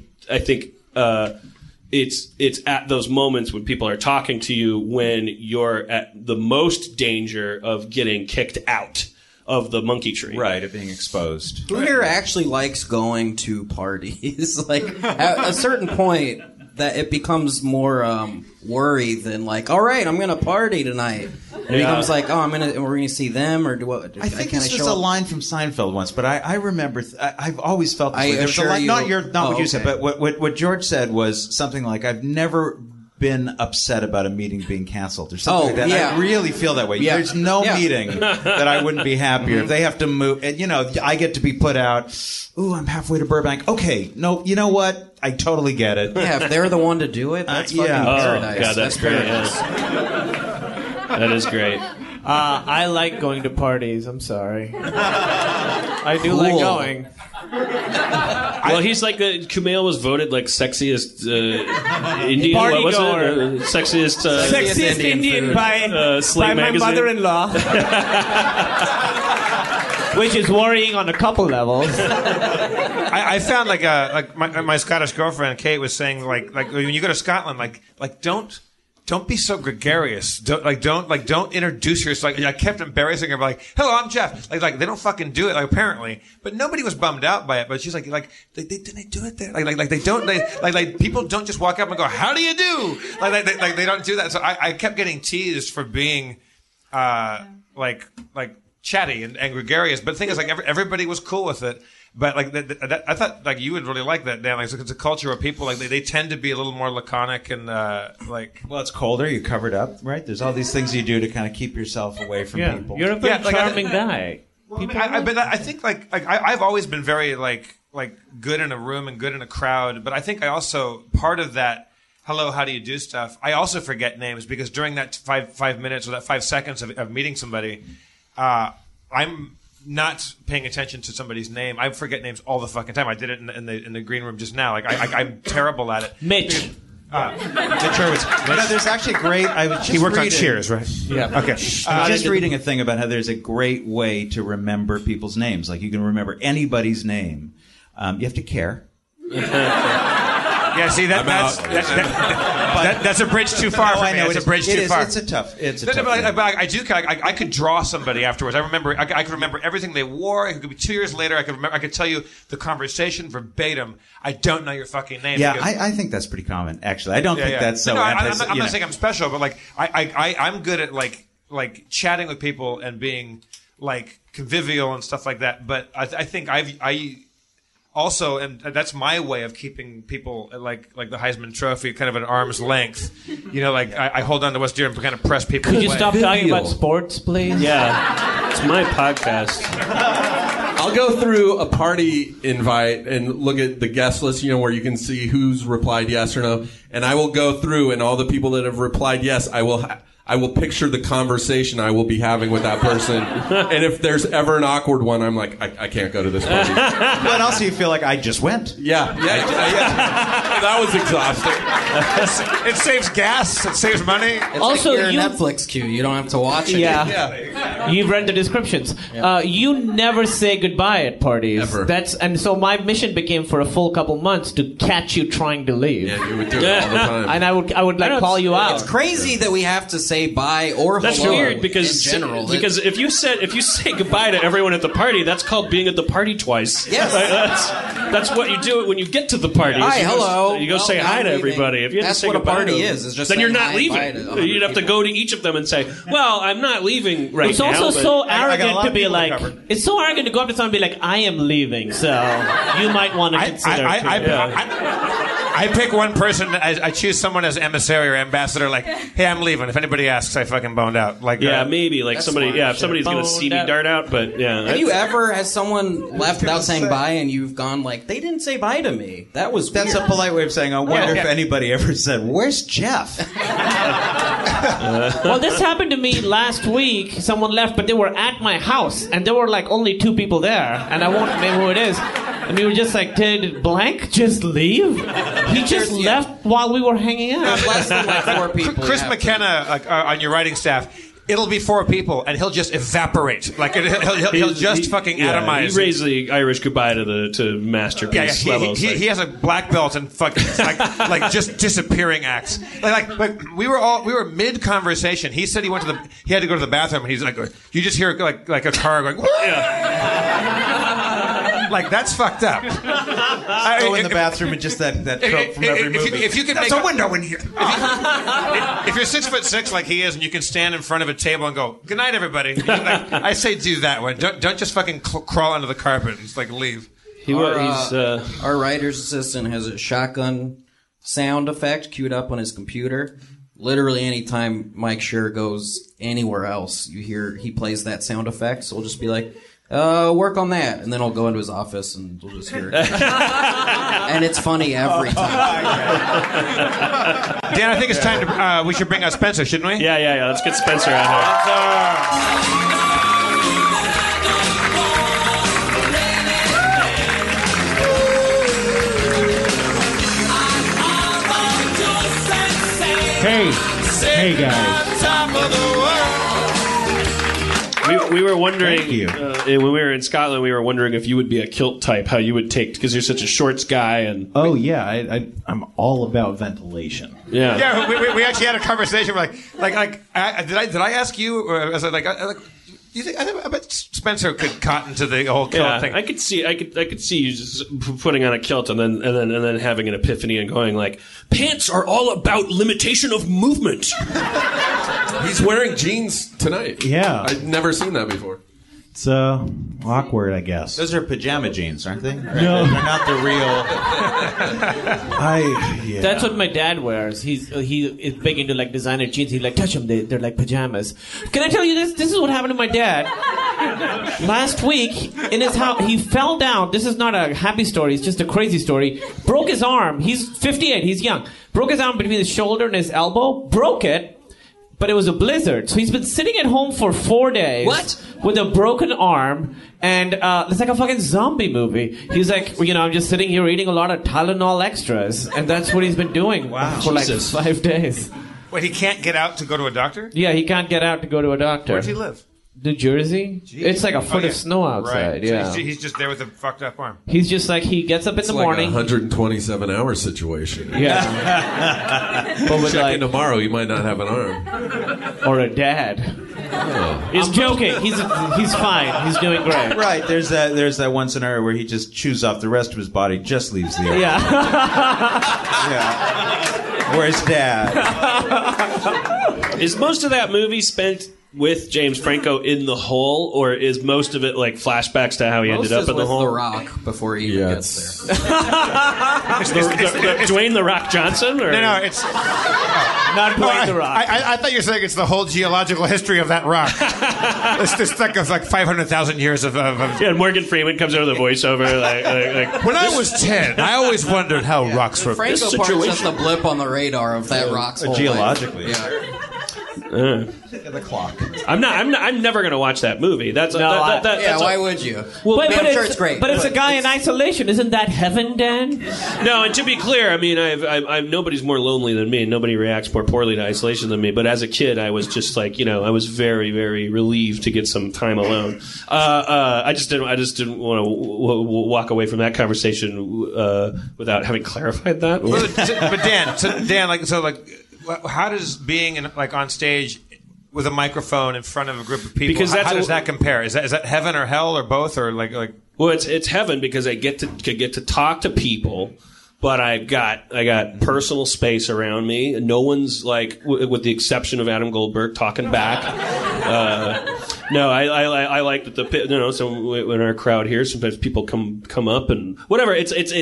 it's at those moments when people are talking to you when you're at the most danger of getting kicked out of the monkey tree. Right, of being exposed. Who here actually likes going to parties? Like, at a certain point, that it becomes more worry than like, all right, I'm gonna party tonight. It becomes like, oh, we're gonna see them, or do what? I think this was a line from Seinfeld once, but I remember. I've always felt this way. There was a line, not what you said, but what George said was something like, I've never been upset about a meeting being canceled or something like that. Yeah. I really feel that way. Yeah. There's no meeting that I wouldn't be happier if they have to move. And, I get to be put out. Ooh, I'm halfway to Burbank. Okay, no, you know what? I totally get it. Yeah, if they're the one to do it, that's fucking paradise. God, that's great. paradise. Yeah. That is great. I like going to parties. I'm sorry. I do like going. Well, he's like Kumail was voted like sexiest Indian. Party what was goer. it? Sexiest Indian by Slate my magazine. mother-in-law. Which is worrying on a couple levels. I found like my Scottish girlfriend Kate was saying like when you go to Scotland like don't be so gregarious. Don't introduce yourself. I kept embarrassing her by like, hello, I'm Jeff. Like they don't fucking do it, like, apparently. But nobody was bummed out by it. But she's like they do it there. Like they don't, people don't just walk up and go, how do you do? Like they don't do that. So I kept getting teased for being, like chatty and gregarious. But the thing is, like, everybody was cool with it. But like I thought like you would really like that, Dan. Like it's a culture where people like they tend to be a little more laconic and like. Well, it's colder. You're covered up, right? There's all these things you do to kind of keep yourself away from people. You're a very charming guy. But I think like I've always been very like good in a room and good in a crowd, but I think I also part of that hello, how do you do stuff. I also forget names because during that 5 minutes or that 5 seconds of meeting somebody, I'm not paying attention to somebody's name. I forget names all the fucking time. I did it in the green room just now. Like I'm terrible at it. Mitch. Mitch Hurwitz. No, there's actually great. I was just He worked on reading- Cheers, right? Yeah. Okay. Just reading a thing about how there's a great way to remember people's names. Like you can remember anybody's name. You have to care. Yeah, see that's a bridge too far for me. It's a bridge too far. It's a tough. It's a But tough. I do. I could draw somebody afterwards. I could remember everything they wore. It could be 2 years later. I could tell you the conversation verbatim. I don't know your fucking name. Yeah, because, I think that's pretty common. Actually, I don't think that's so. No, I'm not saying I'm special, but like I'm good at like chatting with people and being like convivial and stuff like that. But I think I also, and that's my way of keeping people like the Heisman Trophy kind of at arm's length. You know, like I hold on to West Deer and kind of press people Could away. you stop talking about sports, please? Yeah, it's my podcast. I'll go through a party invite and look at the guest list, where you can see who's replied yes or no. And I will go through, and all the people that have replied yes, I will picture the conversation I will be having with that person. And if there's ever an awkward one, I'm like, I can't go to this party. But also, you feel like I just went. Yeah. That was exhausting. It saves gas. It saves money. It's Also, like your you- Netflix queue. You don't have to watch it. Yeah. You've read the descriptions. You never say goodbye at parties. Ever. And so my mission became for a full couple months to catch you trying to leave. Yeah, you would do it all the time. And I would like call you out. It's crazy that we have to say bye or That's hello weird because in general. if you say goodbye to everyone at the party, that's called being at the party twice. Yes. Like, that's what you do when you get to the party. Hi, You go- hello. You go Well, say now hi I'm to leaving. everybody. If you have That's to say what a goodbye party to them, is just then you're saying not hi, leaving. bye to 100 You'd have to go to each of them and say, "Well, I'm not leaving right It's now." also but- so got a arrogant lot to of be people like, covered. it's so arrogant to go up to someone and be like, I am leaving, so you might want to consider. I pick one person. I choose someone as emissary or ambassador. Like, hey, I'm leaving. If anybody asks, I fucking boned out. Like, Yeah, maybe like That's somebody. smart. Yeah, if somebody's gonna see me Boned dart out, but yeah. Have you ever, has someone left without saying bye and you've gone like, they didn't say bye to me? That was That's a weird. polite way of saying, I wonder if anybody ever said, "Where's Jeff?" Well, this happened to me last week. Someone left, but they were at my house, and there were like only 2 people there, and I won't name who it is. And we were just like, did blank just leave? He just left while we were hanging out. Less than like 4 people. Chris you have to- McKenna on your writing staff. It'll be 4 people, and he'll just evaporate. Like he'll just fucking atomize. He raised the Irish goodbye to masterpiece Yeah, levels. he has a black belt and fucking like just disappearing acts. Like we were mid conversation. He said he had to go to the bathroom, and he's like, you just hear like a car going. Like that's fucked up. Go in the bathroom and just that trope from every movie. If you can There's make a window in here. if you're 6'6" like he is, and you can stand in front of a table and go, "Good night, everybody," like, I say do that one. Don't just fucking crawl under the carpet and just like leave. Our writer's assistant has a shotgun sound effect queued up on his computer. Literally anytime Mike Schur goes anywhere else, you hear he plays that sound effect. So we'll just be like, work on that. And then I'll go into his office and we'll just hear it. And it's funny every time. Dan, I think it's time to. We should bring out Spencer, shouldn't we? Yeah. Let's get Spencer out here. Hey guys. We were wondering Thank you. when we were in Scotland. We were wondering if you would be a kilt type, how you would take because you're such a shorts guy and Oh yeah, I'm all about ventilation. yeah. Yeah, we actually had a conversation. We're like, did I ask you? Or was it like, you think? I bet Spencer could cotton to the whole kilt Yeah, thing. I could see you just putting on a kilt and then having an epiphany and going like, pants are all about limitation of movement. He's wearing jeans tonight. Yeah. I'd never seen that before. It's awkward, I guess. Those are pajama jeans, aren't they? No, they're not the real. Yeah. That's what my dad wears. He is big into like designer jeans. He like touch them. They're like pajamas. Can I tell you this? This is what happened to my dad. Last week in his house, he fell down. This is not a happy story. It's just a crazy story. Broke his arm. He's 58. He's young. Broke his arm between his shoulder and his elbow. Broke it. But it was a blizzard. So he's been sitting at home for 4 days. What? With a broken arm. And it's like a fucking zombie movie. He's like, I'm just sitting here eating a lot of Tylenol extras. And that's what he's been doing for Jesus. like 5 days. Wait, he can't get out to go to a doctor? Yeah, he can't get out to go to a doctor. Where does he live? New Jersey? Jeez. It's like a foot of snow outside. Right. Yeah. So he's just there with a fucked up arm. He's just like, he gets up in the Like morning. a 127-hour situation. Yeah. But with Check like, in tomorrow, you might not have an arm. or a dad. He's joking. He's fine. He's doing great. Right. There's that one scenario where he just chews off the rest of his body, just leaves the arm. Yeah. Yeah. Where's Dad? Is most of that movie spent with James Franco in the hole, or is most of it like flashbacks to how he ended up in the hole? The Rock before he even gets there. Dwayne The Rock Johnson? Or? No, it's Not playing the rock. I thought you were saying it's the whole geological history of that rock. It's just like 500,000 years of. Yeah, Morgan Freeman comes over the voiceover. Like, When I was 10, I always wondered how rocks were. Franco This part's just situation- a blip on the radar of that rock's whole Geologically. life. Yeah. The clock. I'm never going to watch that movie. That's Why would you? Well, I'm sure it's great. But it's a guy in isolation. Isn't that heaven, Dan? No, and to be clear, I mean, I'm nobody's more lonely than me, and nobody reacts more poorly to isolation than me. But as a kid, I was just like, I was very, very relieved to get some time alone. I just didn't want to walk away from that conversation without having clarified that. But Dan, how does being on stage with a microphone in front of a group of people? Because how does that compare? Is that heaven or hell or both or like? Well, it's heaven because I get to talk to people, but I got personal space around me. No one's like, with the exception of Adam Goldberg, talking back. No, I like that so in our crowd here, sometimes people come up and whatever.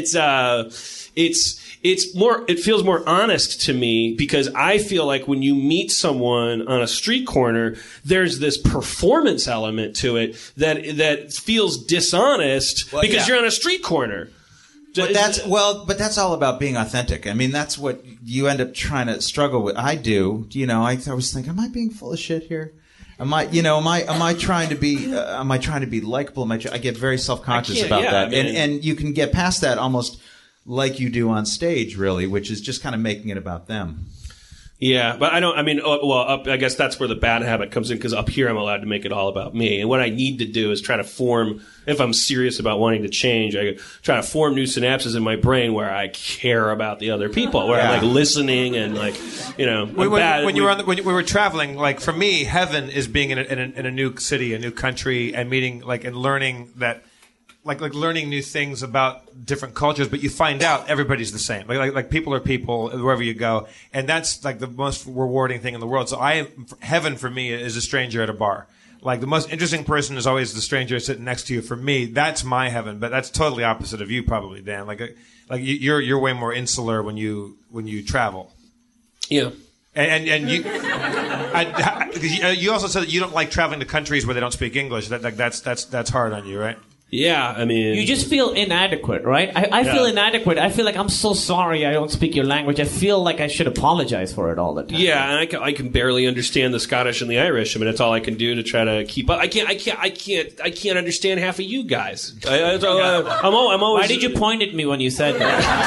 It's more. It feels more honest to me because I feel like when you meet someone on a street corner, there's this performance element to it that feels dishonest because you're on a street corner. But that's all about being authentic. I mean, that's what you end up trying to struggle with. I do. I always think, am I being full of shit here? Am I trying to be likable? I get very self-conscious about that. And you can get past that almost like you do on stage, really, which is just kind of making it about them. Yeah, but I guess that's where the bad habit comes in because up here I'm allowed to make it all about me. And what I need to do is try to form, if I'm serious about wanting to change, I try to form new synapses in my brain where I care about the other people, where I'm like listening and like, when we were traveling, like for me, heaven is being in a new city, a new country, and meeting and learning that. Like learning new things about different cultures, but you find out everybody's the same. Like people are people wherever you go, and that's like the most rewarding thing in the world. So heaven for me is a stranger at a bar. Like the most interesting person is always the stranger sitting next to you. For me, that's my heaven, but that's totally opposite of you, probably, Dan. Like you're way more insular when you travel. Yeah. And you, you also said that you don't like traveling to countries where they don't speak English. That's hard on you, right? Yeah, I mean... You just feel inadequate, right? I feel inadequate. I feel like I'm so sorry I don't speak your language. I feel like I should apologize for it all the time. Yeah, and I can barely understand the Scottish and the Irish. I mean, that's all I can do to try to keep up. I can't understand half of you guys. I'm always... Why did you point at me when you said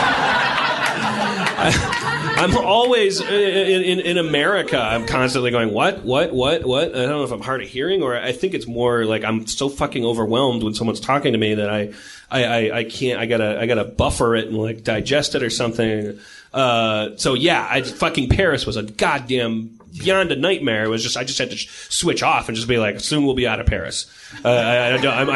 that? I'm always in America. I'm constantly going, what? I don't know if I'm hard of hearing, or I think it's more like I'm so fucking overwhelmed when someone's talking to me that I can't. I gotta buffer it and like digest it or something. So yeah, fucking Paris was a goddamn beyond a nightmare. It was just I just had to switch off and just be like, soon we'll be out of Paris. I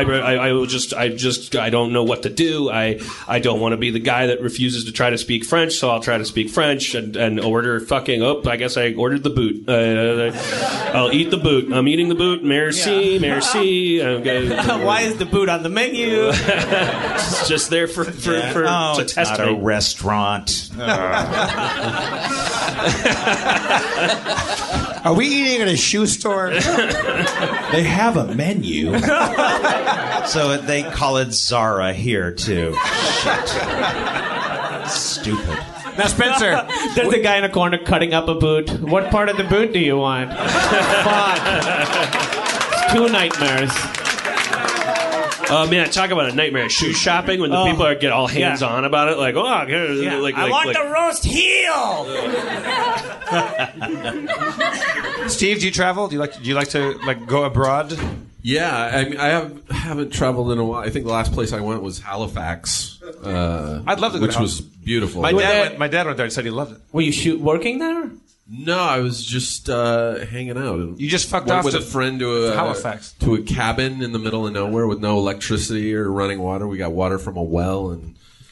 don't know what to do. I don't want to be the guy that refuses to try to speak French, so I'll try to speak French and order fucking. Oh, I guess I ordered the boot. I'll eat the boot. I'm eating the boot. Merci, merci. Why is the boot on the menu? It's just there for to it's test not me. a restaurant. Are we eating at a shoe store? They have a menu. So they call it Zara here too. Shit. Stupid. Now, Spencer. There's a guy in a corner cutting up a boot. What part of the boot do you want? Fuck. It's 2 nightmares. Oh man, talk about a nightmare! Shoe shopping when the people get all hands on about it, like, I want the roast heel. Steve, do you travel? Do you like to go abroad? Yeah, I mean, haven't traveled in a while. I think the last place I went was Halifax. I'd love to go which to was beautiful. My dad went there and said he loved it. Were you working there? No, I was just hanging out. You just fucked Went off with to a friend to Halifax. to a cabin in the middle of nowhere with no electricity or running water. We got water from a well and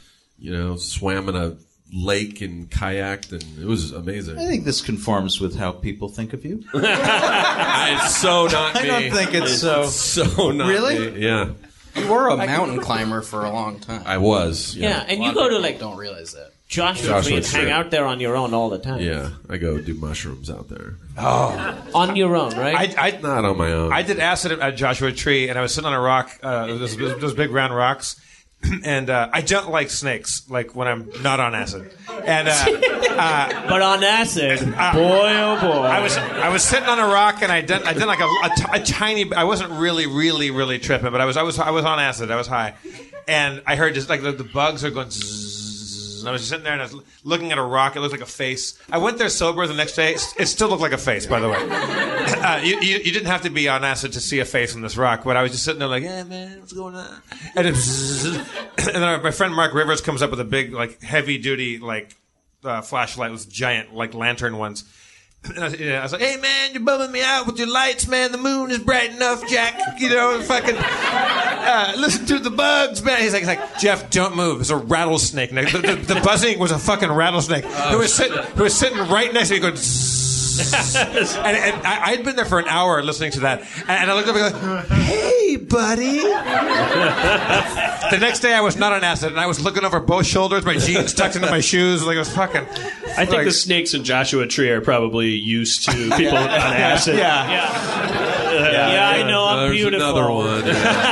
swam in a lake and kayaked, and it was amazing. I think this conforms with how people think of you. It's so not me. I don't think it's so. So not Really? me. Yeah, You were a mountain climber for a long time. I was. Yeah, and A lot you of go to people don't realize that. Joshua Tree and hang Tree. out there on your own all the time. Yeah, I go do mushrooms out there. On your own, right? I Not on my own. I did acid at Joshua Tree, and I was sitting on a rock, those big round rocks, and I don't like snakes, like when I'm not on acid. And But on acid, boy oh boy. I was sitting on a rock, and I did like a tiny. I wasn't really tripping, but I was on acid. I was high, and I heard just like the bugs are going. Zzz, and I was just sitting there and I was looking at a rock. It looked like a face. I went there sober the next day. It still looked like a face, by the way. You didn't have to be on acid to see a face on this rock, but I was just sitting there like, yeah, man, what's going on? And and then my friend Mark Rivers comes up with a big, like, heavy-duty, like, flashlight with giant, like, lantern ones. And I was like, hey, man, you're bumming me out with your lights, man. The moon is bright enough, Jack. Fucking listen to the bugs, man. He's like, Jeff, don't move. It's a rattlesnake. And the buzzing was a fucking rattlesnake who was sitting right next to me going, and I'd been there for an hour listening to that. And I looked up and go, hey, buddy. The next day I was not on acid, and I was looking over both shoulders, my jeans tucked into my shoes. Like it was fucking... I think the snakes in Joshua Tree are probably used to people on acid. Yeah, I know. I'm There's beautiful. another one.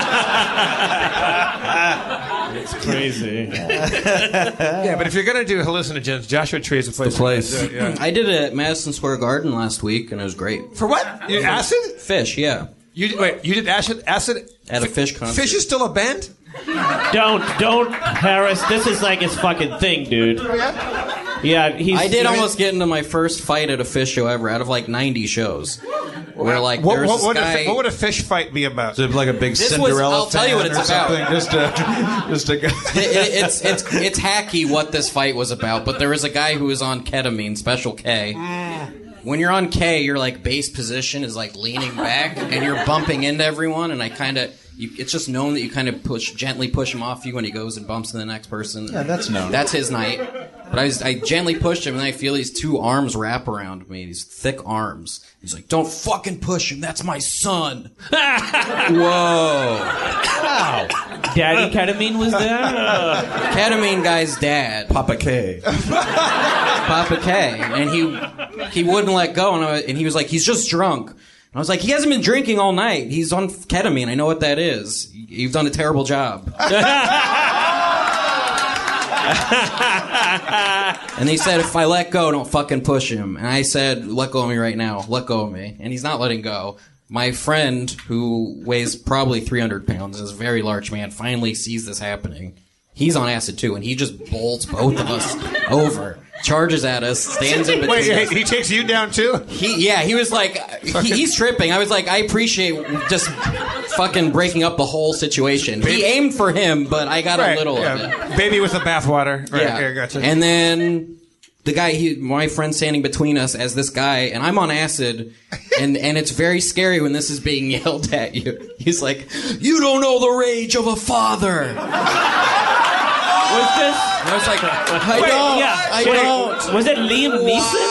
It's crazy. Yeah, but if you're going to do hallucinogens, Joshua Tree is a place. The place. to do it, yeah. I did it at Madison Square Garden last week, and it was great. For what? You acid? Fish, yeah. You did acid? At a Fish concert. Fish is still a band? Don't, Harris. This is like his fucking thing, dude. Yeah, he's. I did almost get into my first fight at a Fish show ever, out of like 90 shows. Where like What there's this guy... would a fish fight be about? Is it like a big This was- Cinderella I'll tell you what fan it's or about. something? Just a it's hacky what this fight was about, but there was a guy who was on ketamine, Special K. When you're on K, your like base position is like leaning back, and you're bumping into everyone. And I kind of, it's just known that you kind of gently push him off you when he goes and bumps to the next person. Yeah, that's known. That's his night. But I gently pushed him, and I feel these 2 arms wrap around me, these thick arms. He's like, "Don't fucking push him. That's my son." Whoa. Wow. Daddy Ketamine was there. Ketamine guy's dad. Papa K. Papa K, and he wouldn't let go, and he was like, he's just drunk. And I was like, he hasn't been drinking all night. He's on ketamine. I know what that is. You've done a terrible job. And he said, if I let go, don't fucking push him. And I said, let go of me right now. Let go of me. And he's not letting go. My friend, who weighs probably 300 pounds, is a very large man, finally sees this happening. He's on acid too, and he just bolts both of us over, charges at us, stands in between us. Wait, he takes you down too? He was like, he's tripping. I was like, I appreciate just fucking breaking up the whole situation. He aimed for him, but I got a little of it. Baby with the bathwater. Right, Yeah. okay, gotcha. And then the guy, my friend standing between us as this guy, and I'm on acid, and it's very scary when this is being yelled at you. He's like, "You don't know the rage of a father." Was this? And I was like, I don't. Was it Liam Neeson?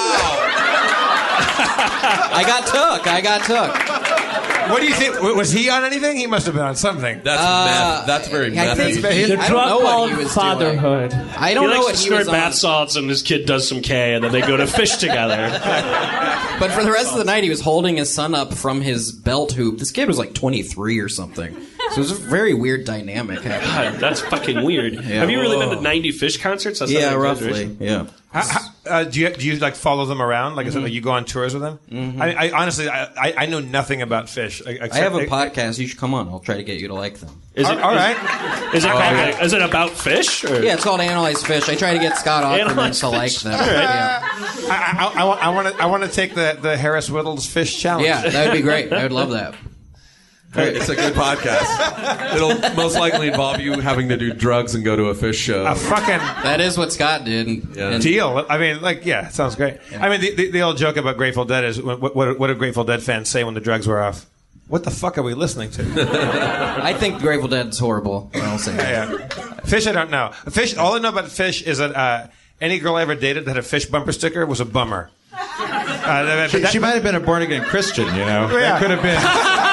I got took. What do you think? Was he on anything? He must have been on something. That's meth. That's very I meth. think- The I don't drug know what he called was fatherhood. doing. I don't He know likes what to he snort was bath on. salts, and his kid does some K, and then they go to fish together. But for the rest of the night, he was holding his son up from his belt hoop. This kid was like 23 or something. So it was a very weird dynamic happening. God, that's fucking weird. Have you really been to 90 Fish concerts? That's not Yeah, an roughly. exaggeration. Yeah. Do you like follow them around? Like, is it like you go on tours with them? I honestly, I know nothing about Fish. I have a podcast. You should come on. I'll try to get you to like them. Is it all right. Is it about fish? Or? Yeah, it's called Analyze Fish. I try to get Scott Aukerman Analyze to like Fish. them. Yeah. I want to take the Harris Whittles Fish challenge. Yeah, that would be great. I would love that. It's a good podcast. It'll most likely involve you having to do drugs and go to a fish show. A fucking That is what Scott did. And deal. I mean, like, yeah, it sounds great. I mean, the old joke about Grateful Dead is what do Grateful Dead fans say when the drugs wear off? What the fuck are we listening to? I think Grateful Dead's horrible. I'll say that. Yeah. Fish, I don't know. Fish. All I know about Fish is that any girl I ever dated that had a Fish bumper sticker was a bummer. She might have been a born again Christian, you know. Yeah. That could have been.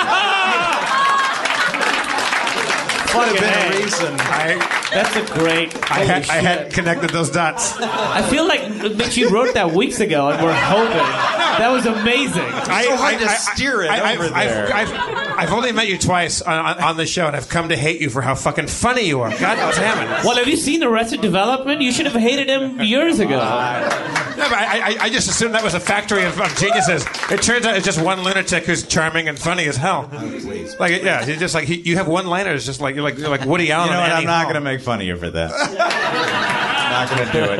Would have been a reason. That's a great. I had connected those dots. I feel like you wrote that weeks ago, and we're hoping. That was amazing. so hard to steer it over there. I've only met you twice on the show, and I've come to hate you for how fucking funny you are. God damn it. Well, have you seen Arrested Development? You should have hated him years ago. No, but I just assumed that was a factory of geniuses. It turns out it's just one lunatic who's charming and funny as hell. Like, yeah, he's just like you have one-liners, just like you're like Woody Allen. You know what? and I'm Annie not Hall. going to make fun of you for that. Not going to do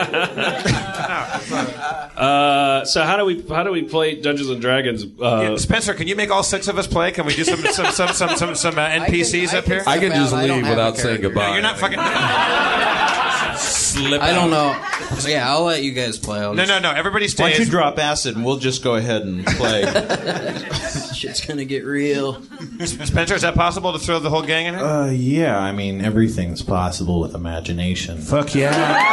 it. So how do we play Dungeons and Dragons? Yeah, Spencer, can you make all six of us play? Can we do some NPCs up here? I can just I don't leave have a without saying character. goodbye. No, you're not fucking. Slip I don't out. know. So yeah, I'll let you guys play. No. Everybody Why don't you stays. drop acid and we'll just go ahead and play? Shit's gonna get real. Spencer, is that possible to throw the whole gang in here? Yeah, I mean, everything's possible with imagination. Fuck yeah.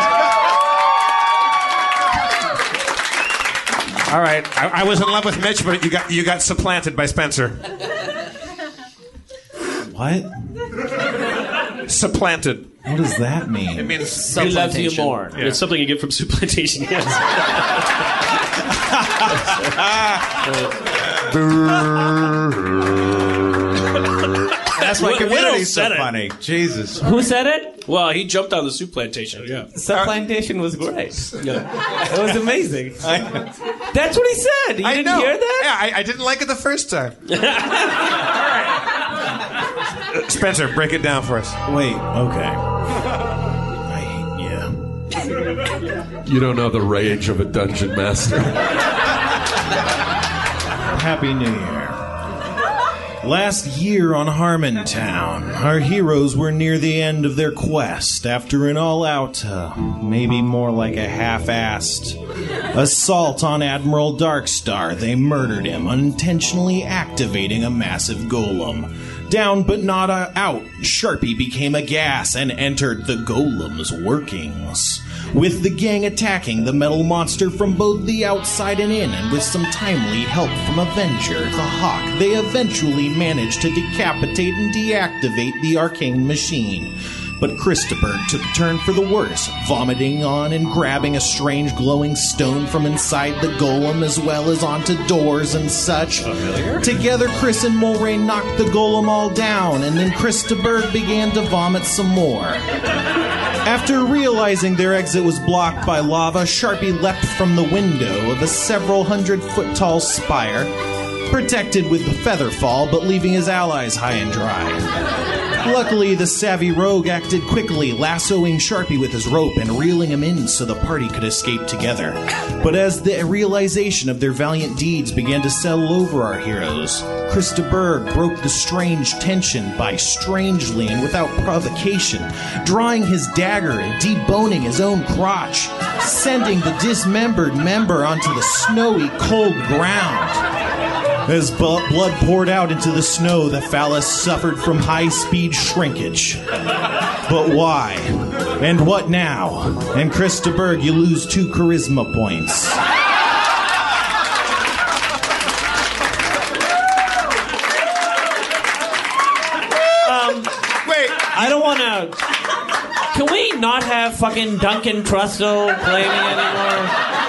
All right, I was in love with Mitch, but you got supplanted by Spencer. What? Supplanted. What does that mean? It means He loves you more. It's something you get from supplantation. Yes. That's why Will community's said so it. funny. Jesus. Who said it? Well, he jumped on the supplantation. Yeah. Supplantation was great. It was amazing. That's what he said. You didn't hear that? Yeah, I didn't like it the first time. Spencer, break it down for us. Wait, okay. Yeah. You don't know the rage of a dungeon master. Happy New Year. Last year on Harmontown, our heroes were near the end of their quest after an all-out, maybe more like a half-assed assault on Admiral Darkstar. They murdered him, unintentionally activating a massive golem. Down but not out, Sharpie became a gas and entered the golem's workings. With the gang attacking the metal monster from both the outside and in, and with some timely help from Avenger, the Hawk, they eventually managed to decapitate and deactivate the arcane machine. But Christopher took a turn for the worse, vomiting on and grabbing a strange glowing stone from inside the golem as well as onto doors and such. Together, Chris and Mulray knocked the golem all down, and then Christopher began to vomit some more. After realizing their exit was blocked by lava, Sharpie leapt from the window of a several 100-foot tall spire protected with the feather fall, but leaving his allies high and dry. Luckily, the savvy rogue acted quickly, lassoing Sharpie with his rope and reeling him in so the party could escape together. But as the realization of their valiant deeds began to settle over our heroes, Krista Berg broke the strange tension by strangely and without provocation drawing his dagger and deboning his own crotch, sending the dismembered member onto the snowy, cold ground. As blood poured out into the snow, the phallus suffered from high-speed shrinkage. But why? And what now? And Krista Berg, you lose 2 charisma points. Wait, I don't want to... Can we not have fucking Duncan Trussell playing anymore?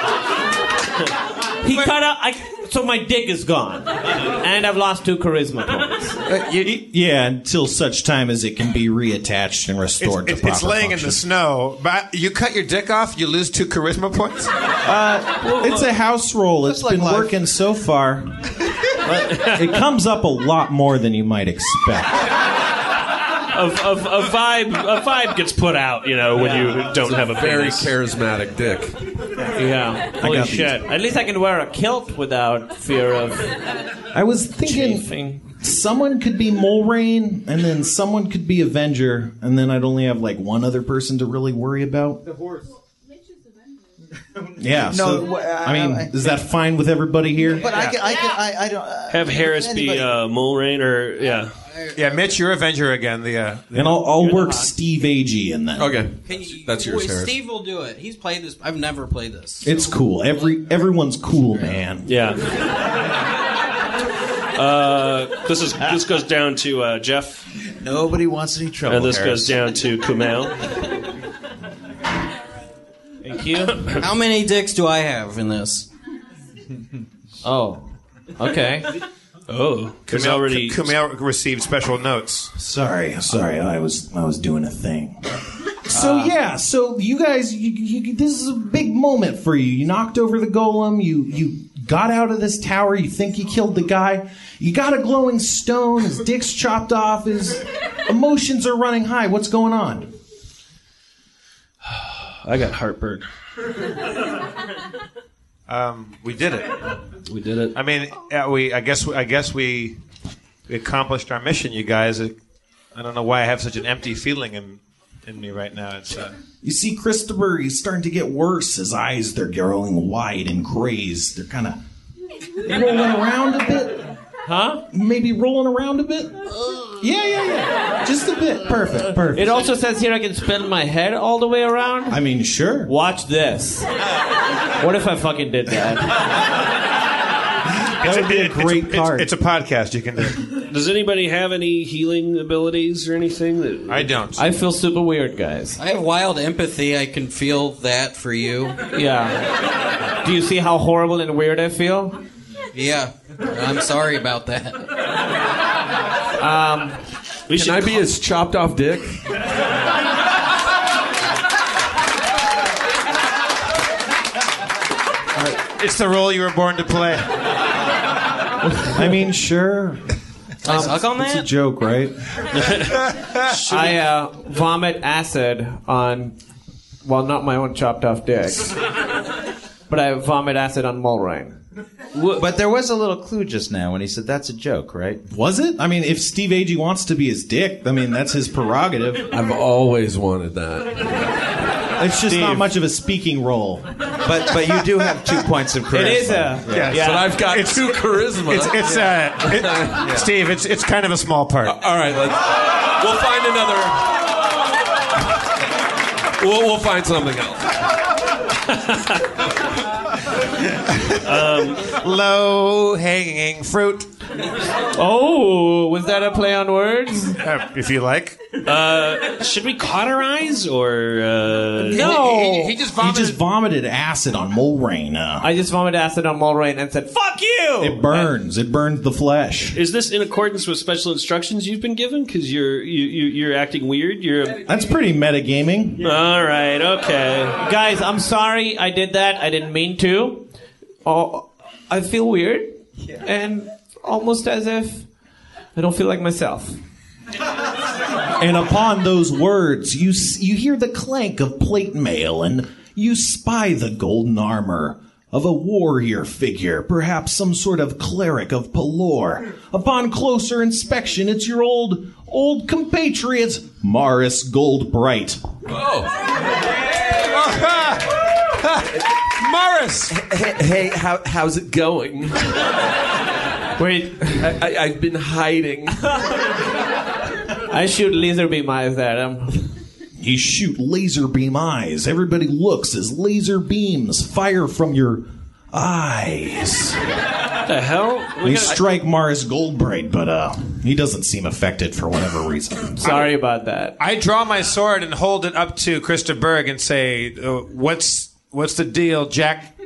He cut out... So my dick is gone, and I've lost 2 charisma points. Yeah, until such time as it can be reattached and restored to proper It's laying function. in the snow. But you cut your dick off, you lose 2 charisma points? It's a house roll. It's been working so far. It comes up a lot more than you might expect. A vibe gets put out, you know, when you don't have a Very penis. charismatic dick. Yeah. Holy shit. At least I can wear a kilt without fear of I was thinking chafing. someone could be Mulrain, and then someone could be Avenger, and then I'd only have like one other person to really worry about. The horse. Yeah. No, I mean, is that fine with everybody here? But I don't. Have Harris be anybody- Mulrain, or yeah. Yeah, Mitch, you're Avenger again. And I'll work Steve Agee in that. Okay. Can you, That's yours, Harris. Steve will do it. He's played this. I've never played this. It's cool. Everyone's cool, man. Yeah. This goes down to Jeff, Nobody wants any trouble. and this Harris. goes down to Kumail. Thank you. How many dicks do I have in this? Oh. Okay. Oh, there's already. Kumail received special notes. Sorry. I was doing a thing. So you guys, this is a big moment for you. You knocked over the golem. You got out of this tower. You think you killed the guy. You got a glowing stone. His dick's chopped off. His emotions are running high. What's going on? I got heartburn. We did it. We did it. I mean, I guess we accomplished our mission, you guys. I don't know why I have such an empty feeling in me right now. It's You see, Christopher, he's starting to get worse. His eyes, they're growing wide and crazed. They're kind of rolling around a bit. Huh? Maybe rolling around a bit? Yeah. Just a bit. Perfect. It also says here I can spin my head all the way around. I mean, sure. Watch this. What if I fucking did that? That would be a great card. It's a podcast you can do. Does anybody have any healing abilities or anything? That I don't. I feel super weird, guys. I have wild empathy. I can feel that for you. Yeah. Do you see how horrible and weird I feel? Yeah. I'm sorry about that. Can I be his chopped off dick? It's the role you were born to play. I mean, sure. Can I suck on It's a that? joke, right? I vomit acid on, well, not my own chopped off dick, but I vomit acid on Mulrain. But there was a little clue just now when he said that's a joke, right? Was it? I mean, if Steve Agee wants to be his dick, I mean, that's his prerogative. I've always wanted that. It's just not much of a speaking role. But you do have 2 points of charisma. It is a... Yeah. But I've got 2 charisma. Steve, it's kind of a small part. All right, we'll find another. We'll find something else. Low hanging fruit. Oh, was that a play on words? If you like. should we cauterize or? No. He just He just vomited acid on Mulrain. I just vomited acid on Mulrain and said, "Fuck you!" It burns. It burns the flesh. Is this in accordance with special instructions you've been given? Because you're acting weird. That's pretty metagaming. All right. Okay. Guys, I'm sorry I did that. I didn't mean to. Oh, I feel weird. And almost as if I don't feel like myself. And upon those words, you hear the clank of plate mail, and you spy the golden armor of a warrior figure, perhaps some sort of cleric of Pelor. Upon closer inspection, it's your old compatriot, Morris Goldbright. Morris! Hey, how's it going? Wait, I've been hiding. I shoot laser beam eyes at him. You shoot laser beam eyes. Everybody looks as laser beams fire from your eyes. What the hell? They strike Morris Goldbright, but he doesn't seem affected for whatever reason. Sorry about that. I draw my sword and hold it up to Krista Berg and say, what's the deal, Jack?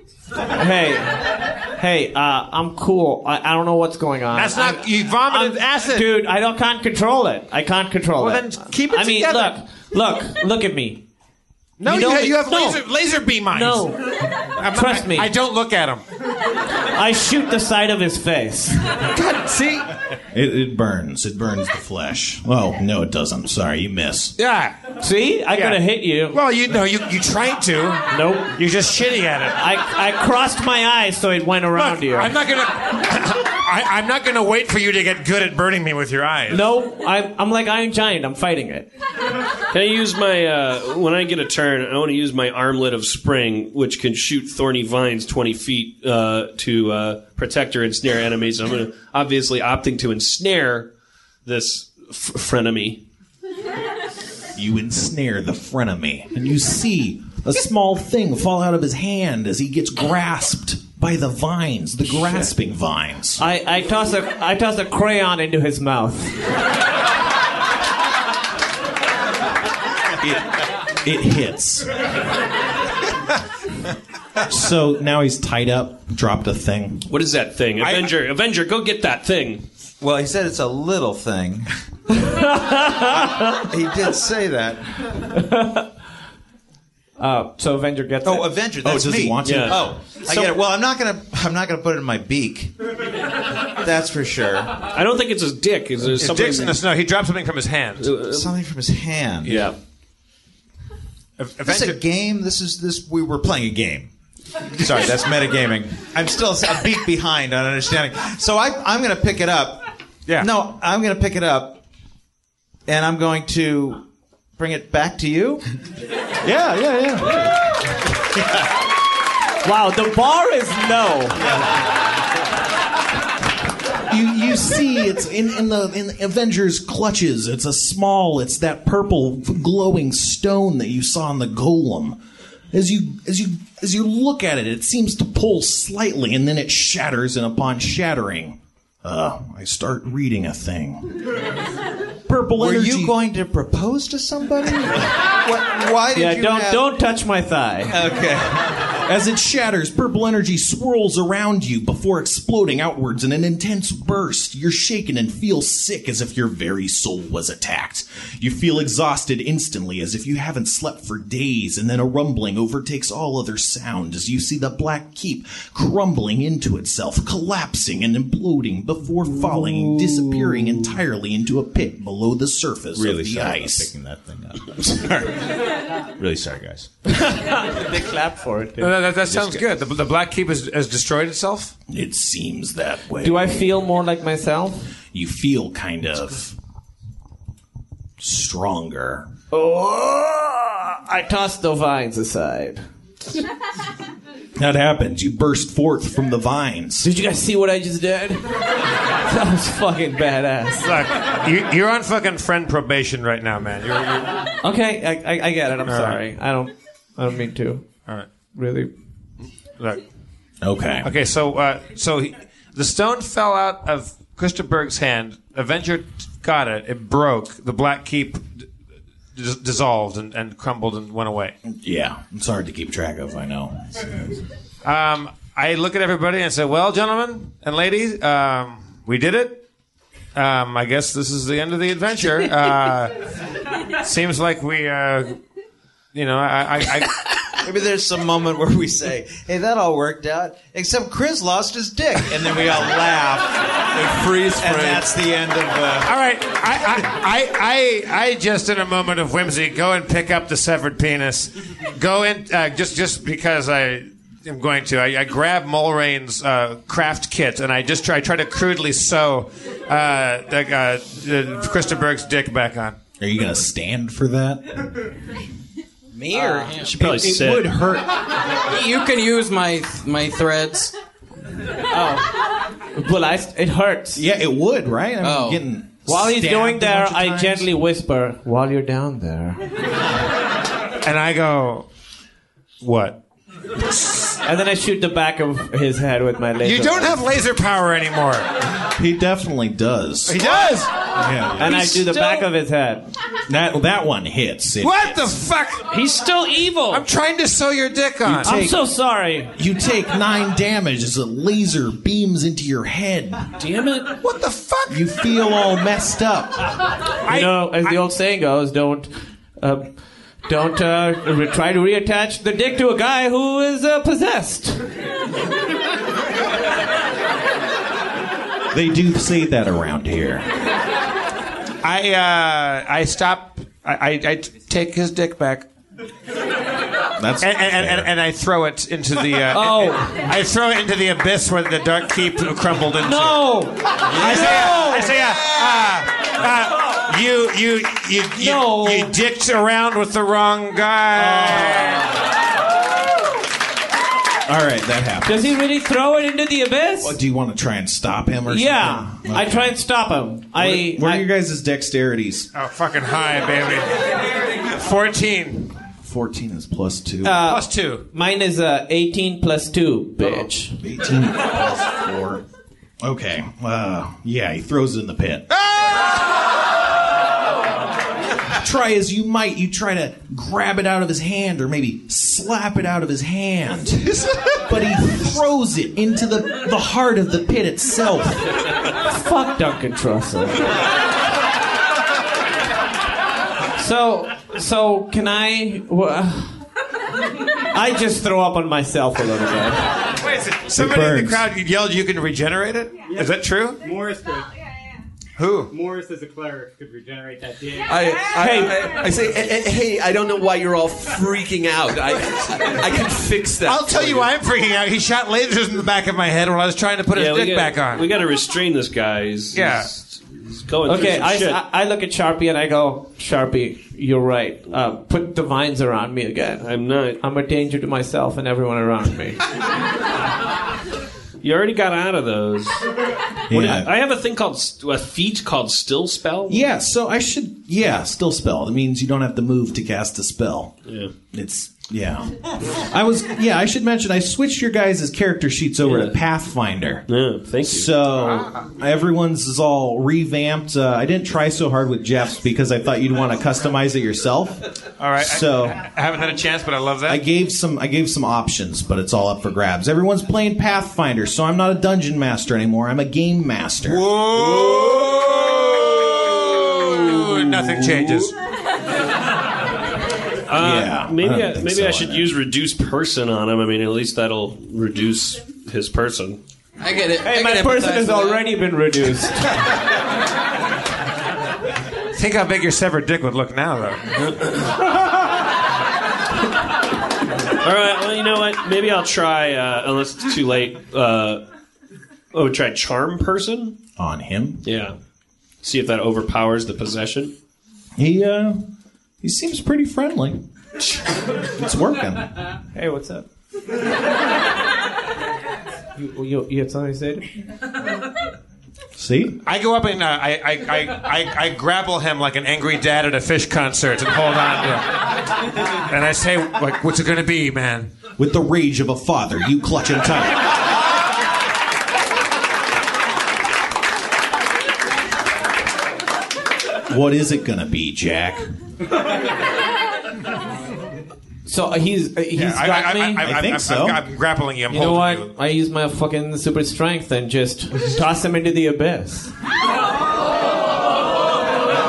Hey, I'm cool. I don't know what's going on. That's not... You vomited acid. Dude, I can't control it. I can't control it. Well, then keep it together. Look at me. No, you have laser beam eyes. No. Trust me. I don't look at him. I shoot the side of his face. God, see? It burns. It burns the flesh. Oh, no, it doesn't. Sorry, you miss. Yeah. See? I could have hit you. Well, you tried to. Nope. You're just shitty at it. I crossed my eyes so it went around you. I'm not gonna wait for you to get good at burning me with your eyes. No, I'm like Iron Giant. I'm fighting it. Can I use my, when I get a turn, I want to use my armlet of spring, which can shoot thorny vines 20 feet to protect or ensnare enemies. I'm obviously opting to ensnare this frenemy. You ensnare the frenemy, and you see a small thing fall out of his hand as he gets grasped by the vines, the grasping vines. I toss a crayon into his mouth. It hits. So now he's tied up, dropped a thing. What is that thing? Avenger, go get that thing. Well, he said it's a little thing. He did say that. So Avenger gets it. Oh, Avenger, that's does me. he want to? Yeah. Oh, I get it. Well, I'm not gonna put it in my beak. That's for sure. I don't think it's his dick. Is there His dick's in the snow. He dropped something from his hand. Something from his hand. Yeah. This is a game. We were playing a game. Sorry, that's metagaming. I'm still a beat behind on understanding. So I'm going to pick it up. Yeah. No, I'm going to pick it up, and I'm going to bring it back to you. Yeah. Wow, the bar is no. You see, it's in the Avengers' clutches. It's that purple glowing stone that you saw in the golem. As you look at it, it seems to pull slightly, and then it shatters. And upon shattering, I start reading a thing. Purple Were energy. you going to propose to somebody? Why did you? Don't touch my thigh. Okay. As it shatters, purple energy swirls around you before exploding outwards in an intense burst. You're shaken and feel sick as if your very soul was attacked. You feel exhausted instantly as if you haven't slept for days, and then a rumbling overtakes all other sound as you see the Black Keep crumbling into itself, collapsing and imploding before falling and disappearing entirely into a pit below the surface Really of the sorry ice. about picking that thing up. I'm sorry. Really sorry, guys. They clap for it. No, that sounds good. The Black Keep has destroyed itself? It seems that way. Do I feel more like myself? You feel kind of stronger. Oh, I toss the vines aside. That happens. You burst forth from the vines. Did you guys see what I just did? That was fucking badass. Look, you're on fucking friend probation right now, man. You're Okay, I get it. I'm sorry. right. I don't mean to. all right. Really. Look. Okay. So the stone fell out of Krista Berg's hand. Avenger got it. It broke. The Black Keep dissolved and crumbled and went away. Yeah, it's hard to keep track of, I know. I look at everybody and say, well, gentlemen and ladies, we did it. I guess this is the end of the adventure. Seems like we, Maybe there's some moment where we say, "Hey, that all worked out," except Chris lost his dick, and then we all laugh. Freeze frame. And that's the end of the. All right, I just in a moment of whimsy go and pick up the severed penis. Go in just because I am going to. I grab Mulrain's craft kit and I try to crudely sew Krista Berg's dick back on. Are you going to stand for that? Me or him? Should probably sit. It would hurt. You can use my threads. Well, it hurts. Yeah, it would, right? Oh. Getting While he's stabbed going a there, bunch of I times. gently whisper, "While you're down there," And I go, "What?" and then I shoot the back of his head with my laser. You don't have laser power anymore. He definitely does. He does. Yeah. And I do the back of his head. That one hits. It What hits. the fuck? He's still evil. I'm trying to sew your dick on. I'm so sorry. You take 9 damage as a laser beams into your head. Damn it. What the fuck? You feel all messed up. You know, as the old saying goes, don't try to reattach the dick to a guy who is possessed. They do say that around here. I stop. I take his dick back. That's And I throw it into the. I throw it into the abyss where the dark keep crumbled into. No. I say, you dicked around with the wrong guy. all right. That happens. Does he really throw it into the abyss? Do you want to try and stop him or Yeah. something? I try and stop him. What are your guys' dexterities? Oh, fucking high, baby. 14 14 is plus 2. plus 2. Mine is 18 plus 2, bitch. 18 plus 4. Okay. Yeah, he throws it in the pit. Try as you might, you try to grab it out of his hand or maybe slap it out of his hand. But he throws it into the heart of the pit itself. Fuck Duncan Trussell. So can I? I just throw up on myself a little bit. Wait, somebody in the burns. crowd yelled you can regenerate it? Is that true? Morris could. Who? Morris, as a cleric, could regenerate that dick. I say, hey, I don't know why you're all freaking out. I can fix that. I'll tell for you why I'm freaking out. He shot lasers in the back of my head while I was trying to put his dick back on. We got to restrain this guy. He's going through Okay, some shit. I look at Sharpie and I go, Sharpie, you're right. Put the vines around me again. I'm not. I'm a danger to myself and everyone around me. You already got out of those. Yeah. I have a thing called a feat called Still Spell. Yeah, so I should. Yeah, still spell. It means you don't have to move to cast a spell. Yeah. It's. Yeah. I should mention, I switched your guys' character sheets over to Pathfinder. Yeah, thank you. So everyone's is all revamped. I didn't try so hard with Jeff's because I thought you'd want to customize it yourself. All right. So I haven't had a chance, but I love that. I gave some options, but it's all up for grabs. Everyone's playing Pathfinder, so I'm not a dungeon master anymore. I'm a game master. Whoa! Nothing changes. Maybe I I should use reduce person on him. I mean, at least that'll reduce his person. I get it. Hey, I my can person empathize has with that. already been reduced. Think how big your severed dick would look now, though. All right. Well, you know what? Maybe I'll try. Unless it's too late. Try charm person On him. Yeah. See if that overpowers the possession. He seems pretty friendly. It's working. Hey, what's up? You had something to say? See? I go up and I grapple him like an angry dad at a Fish concert and hold on to him. And I say, like, what's it going to be, man? With the rage of a father, you clutch him tight. What is it gonna be, Jack? So he's got me. I think so. I'm grappling you. I'm You know holding what? you. I use my fucking super strength and just toss him into the abyss.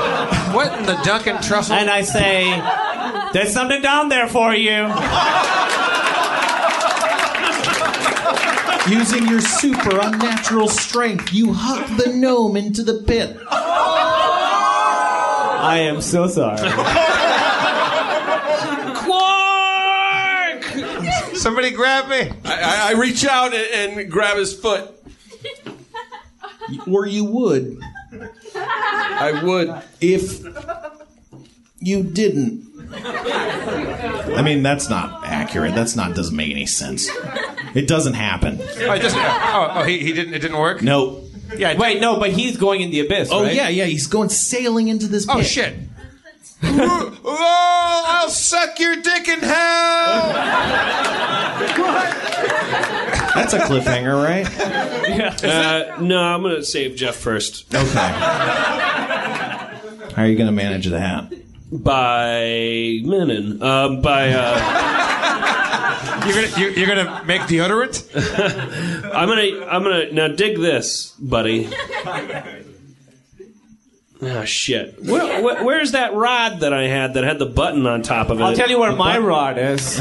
What in the Duncan Trussell? And I say, there's something down there for you. Using your super unnatural strength, you huck the gnome into the pit. I am so sorry. Quark! Somebody grab me. I reach out and grab his foot. Or you would. I would. If you didn't. I mean, that's not accurate. Doesn't make any sense. It doesn't happen. He didn't. It didn't work. Nope. Yeah. Wait, no, but he's going in the abyss, Oh right? yeah. He's going sailing into this pit. Oh shit. Oh, I'll suck your dick in hell. That's a cliffhanger, right? No, I'm going to save Jeff first. Okay. How are you going to manage that? By Menon. You're gonna make deodorant? I'm gonna now dig this, buddy. Oh shit! Where's that rod that I had that had the button on top of it? I'll tell you where my rod is.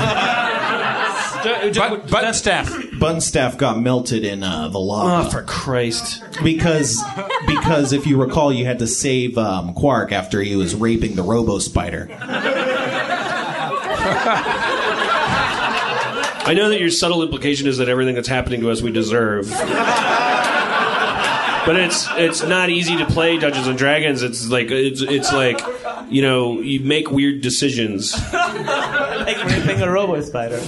Button staff. Button staff got melted in the lava. Oh, for Christ! Because if you recall, you had to save Quark after he was raping the Robo Spider. I know that your subtle implication is that everything that's happening to us we deserve. But it's not easy to play Dungeons and Dragons. It's like you make weird decisions. Like raping a robo spider.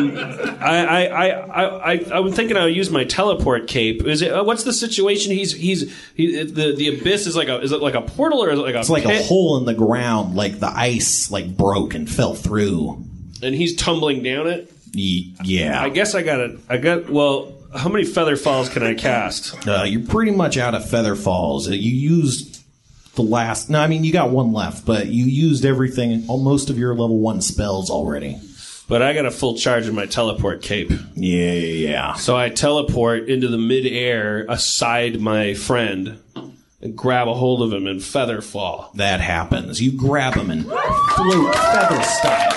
I was thinking I would use my teleport cape. Is it? What's the situation? The abyss is it like a portal or is it like a? It's like pit? a hole in the ground, like the ice broke and fell through. And he's tumbling down it. Yeah. I guess I got. Well, how many feather falls can I cast? You're pretty much out of feather falls. You used the last. No, I mean you got one left, but you used everything. Most of your level 1 spells already. But I got a full charge of my teleport cape. Yeah. So I teleport into the midair aside my friend and grab a hold of him and feather fall. That happens. You grab him and float feather style.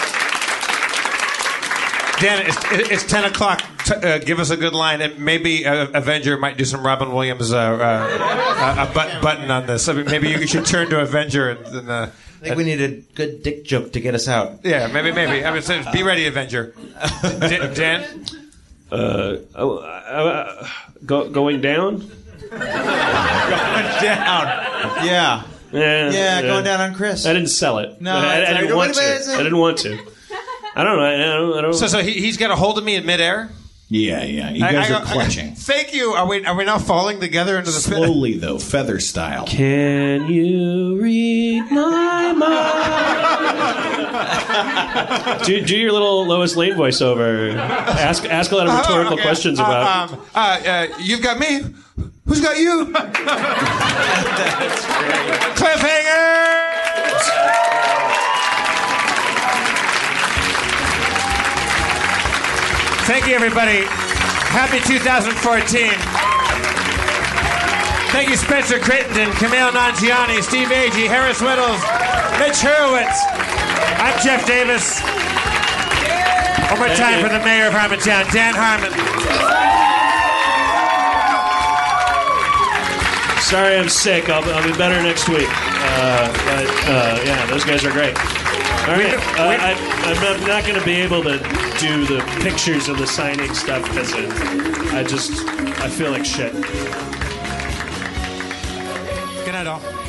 Dan, it's 10 o'clock. Give us a good line, and maybe Avenger might do some Robin Williams button on this. I mean, maybe you should turn to Avenger. And, I think we need a good dick joke to get us out. Yeah, maybe. I mean, so be ready, Avenger. Dan? Going down? Going down. Yeah. Yeah, going down on Chris. I didn't sell it. No, I didn't want to. I didn't want to. I don't know. I don't. So he's got a hold of me in midair? Yeah. You guys are clutching. Thank you. Are we now falling together into the pit? Slowly, though, feather style. Can you read my mind? do your little Lois Lane voiceover. Ask a lot of rhetorical questions about. You've got me. Who's got you? That's great. Cliffhangers. Thank you, everybody. Happy 2014. Thank you, Spencer Crittenden, Camille Nanjiani, Steve Agee, Harris Whittles, Mitch Hurwitz. I'm Jeff Davis. One more time for the mayor of Harmontown, Dan Harmon. Sorry I'm sick. I'll be better next week. Yeah, those guys are great. All right. I'm not going to be able to do the pictures of the signing stuff because I feel like shit. Good night, all.